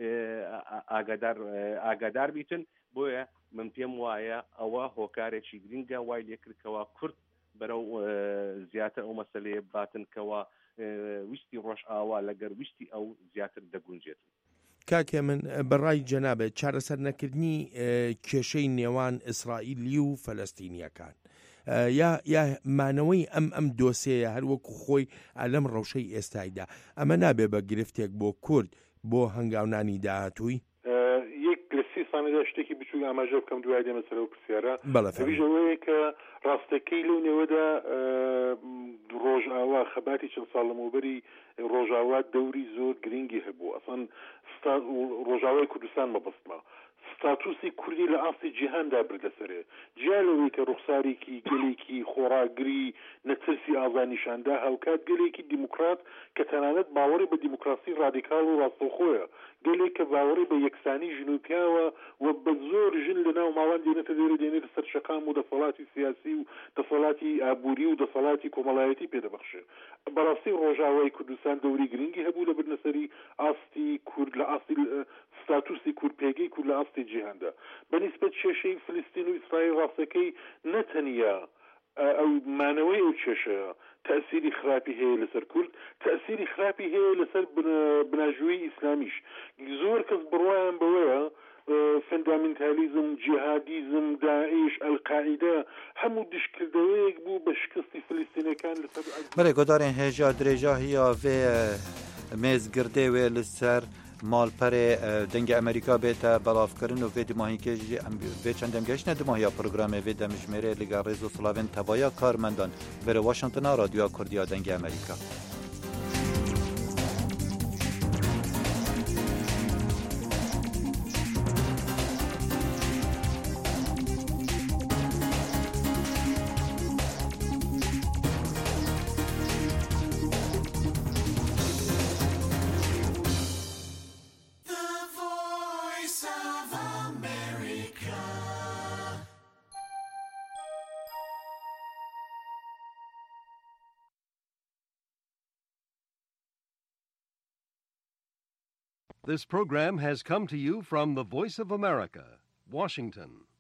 ئاگادار بیتن بۆیە من پێم وایە ئەوە هۆکارێکی گرنگە وای لێکردکەوە کورد بەرەو زیاتر ئەو مەسەلەیە باتنکەوە ویستی ڕۆژئاوا لەگەر ویستی ئەو زیاتر دەگونجێتن کاکێ من بەڕای جەنابێت چارەسەر نەکردنی کێشەی نێوان ئیسرائیلی و فەلەستینیەکان یا مانەوەی ئەم دۆسەیە هەروەکو خۆی لەم ڕەوشەی ئێستایدا ئەمە نابێ بە گرفتێک بۆ کورد بۆ هەنگاونانی داهاتووی یەک لە 30 سانەدا شتێکی بچووک ئاماژە بکەم دوای دێمە سەرەوە پرسیارە ئەویژەوەیە کە ڕاستەکەی لەو نێوەدا ڕۆژئاوا خەباتی چەند ساڵ لەمەوبەری ڕۆژئاوا دەوری زۆر گرنگی هەبوو ئەسان ڕۆژاوای کوردستان مەبەستمە ستاتوسی کوردی لە ئاستی جیهاندا بردەسەرێ جیالەوەی کە ڕوخسارێکی گەلێکی خۆراگری نەترسی ئازانیشاندا هاوکات گەلێکی دیموکرات کە تەنانەت باوەڕی بە دیموکراسی ڕادیکال و ڕاستەوخۆیە گەلێک کە باوەڕی بە یەکسانی ژنوپیاوە و بە زۆر ژن لە ناو ماوان دێنێتە دێرە دێنێتە سەر شەقام و دەسەڵاتی سیاسی و دەسەڵاتی ئابووری و دەسەڵاتی کۆمەڵایەتی پێدەبەخشێ بەڕاستی ڕۆژاوای کوردستان دەوری گرنگی هەبوو لە بردنەسەری ئاستی کورد لە ئاستی ستاتوسی کورد پێگەی کورد لە ئاستی جیهاندا بەنسبەت کێشەی فلستین و ئیسرائیل ڕاستەکەی نەتەنیا ئەو مانەوەی ئەو کێشەیە تأثیری خراپی هەیە لەسەر کورد تأثیری خراپی هەیە لەسەر بناژووی ئیسلامیش زۆر کەس بڕوایان بەوەیە فندامنتالیزم جیهادیزم داعش القاعده هەموو دشکردەوەیەک بوو بە شکستی فلستینەکان لەسەر بەڵێ گۆدارێن هێژا درێژا هەیە vê mêzgirdê wê li ser malperê dengê Amerîka bête belavkirin û vê dimahînkê vê çendem geşne dimahiya programê vê demijmêrê li gel rêz û silavên tevaya karmendan berê Washingtona Radyoya Kurdiya dengê Amerîka. This program has come to you from the Voice of America, Washington.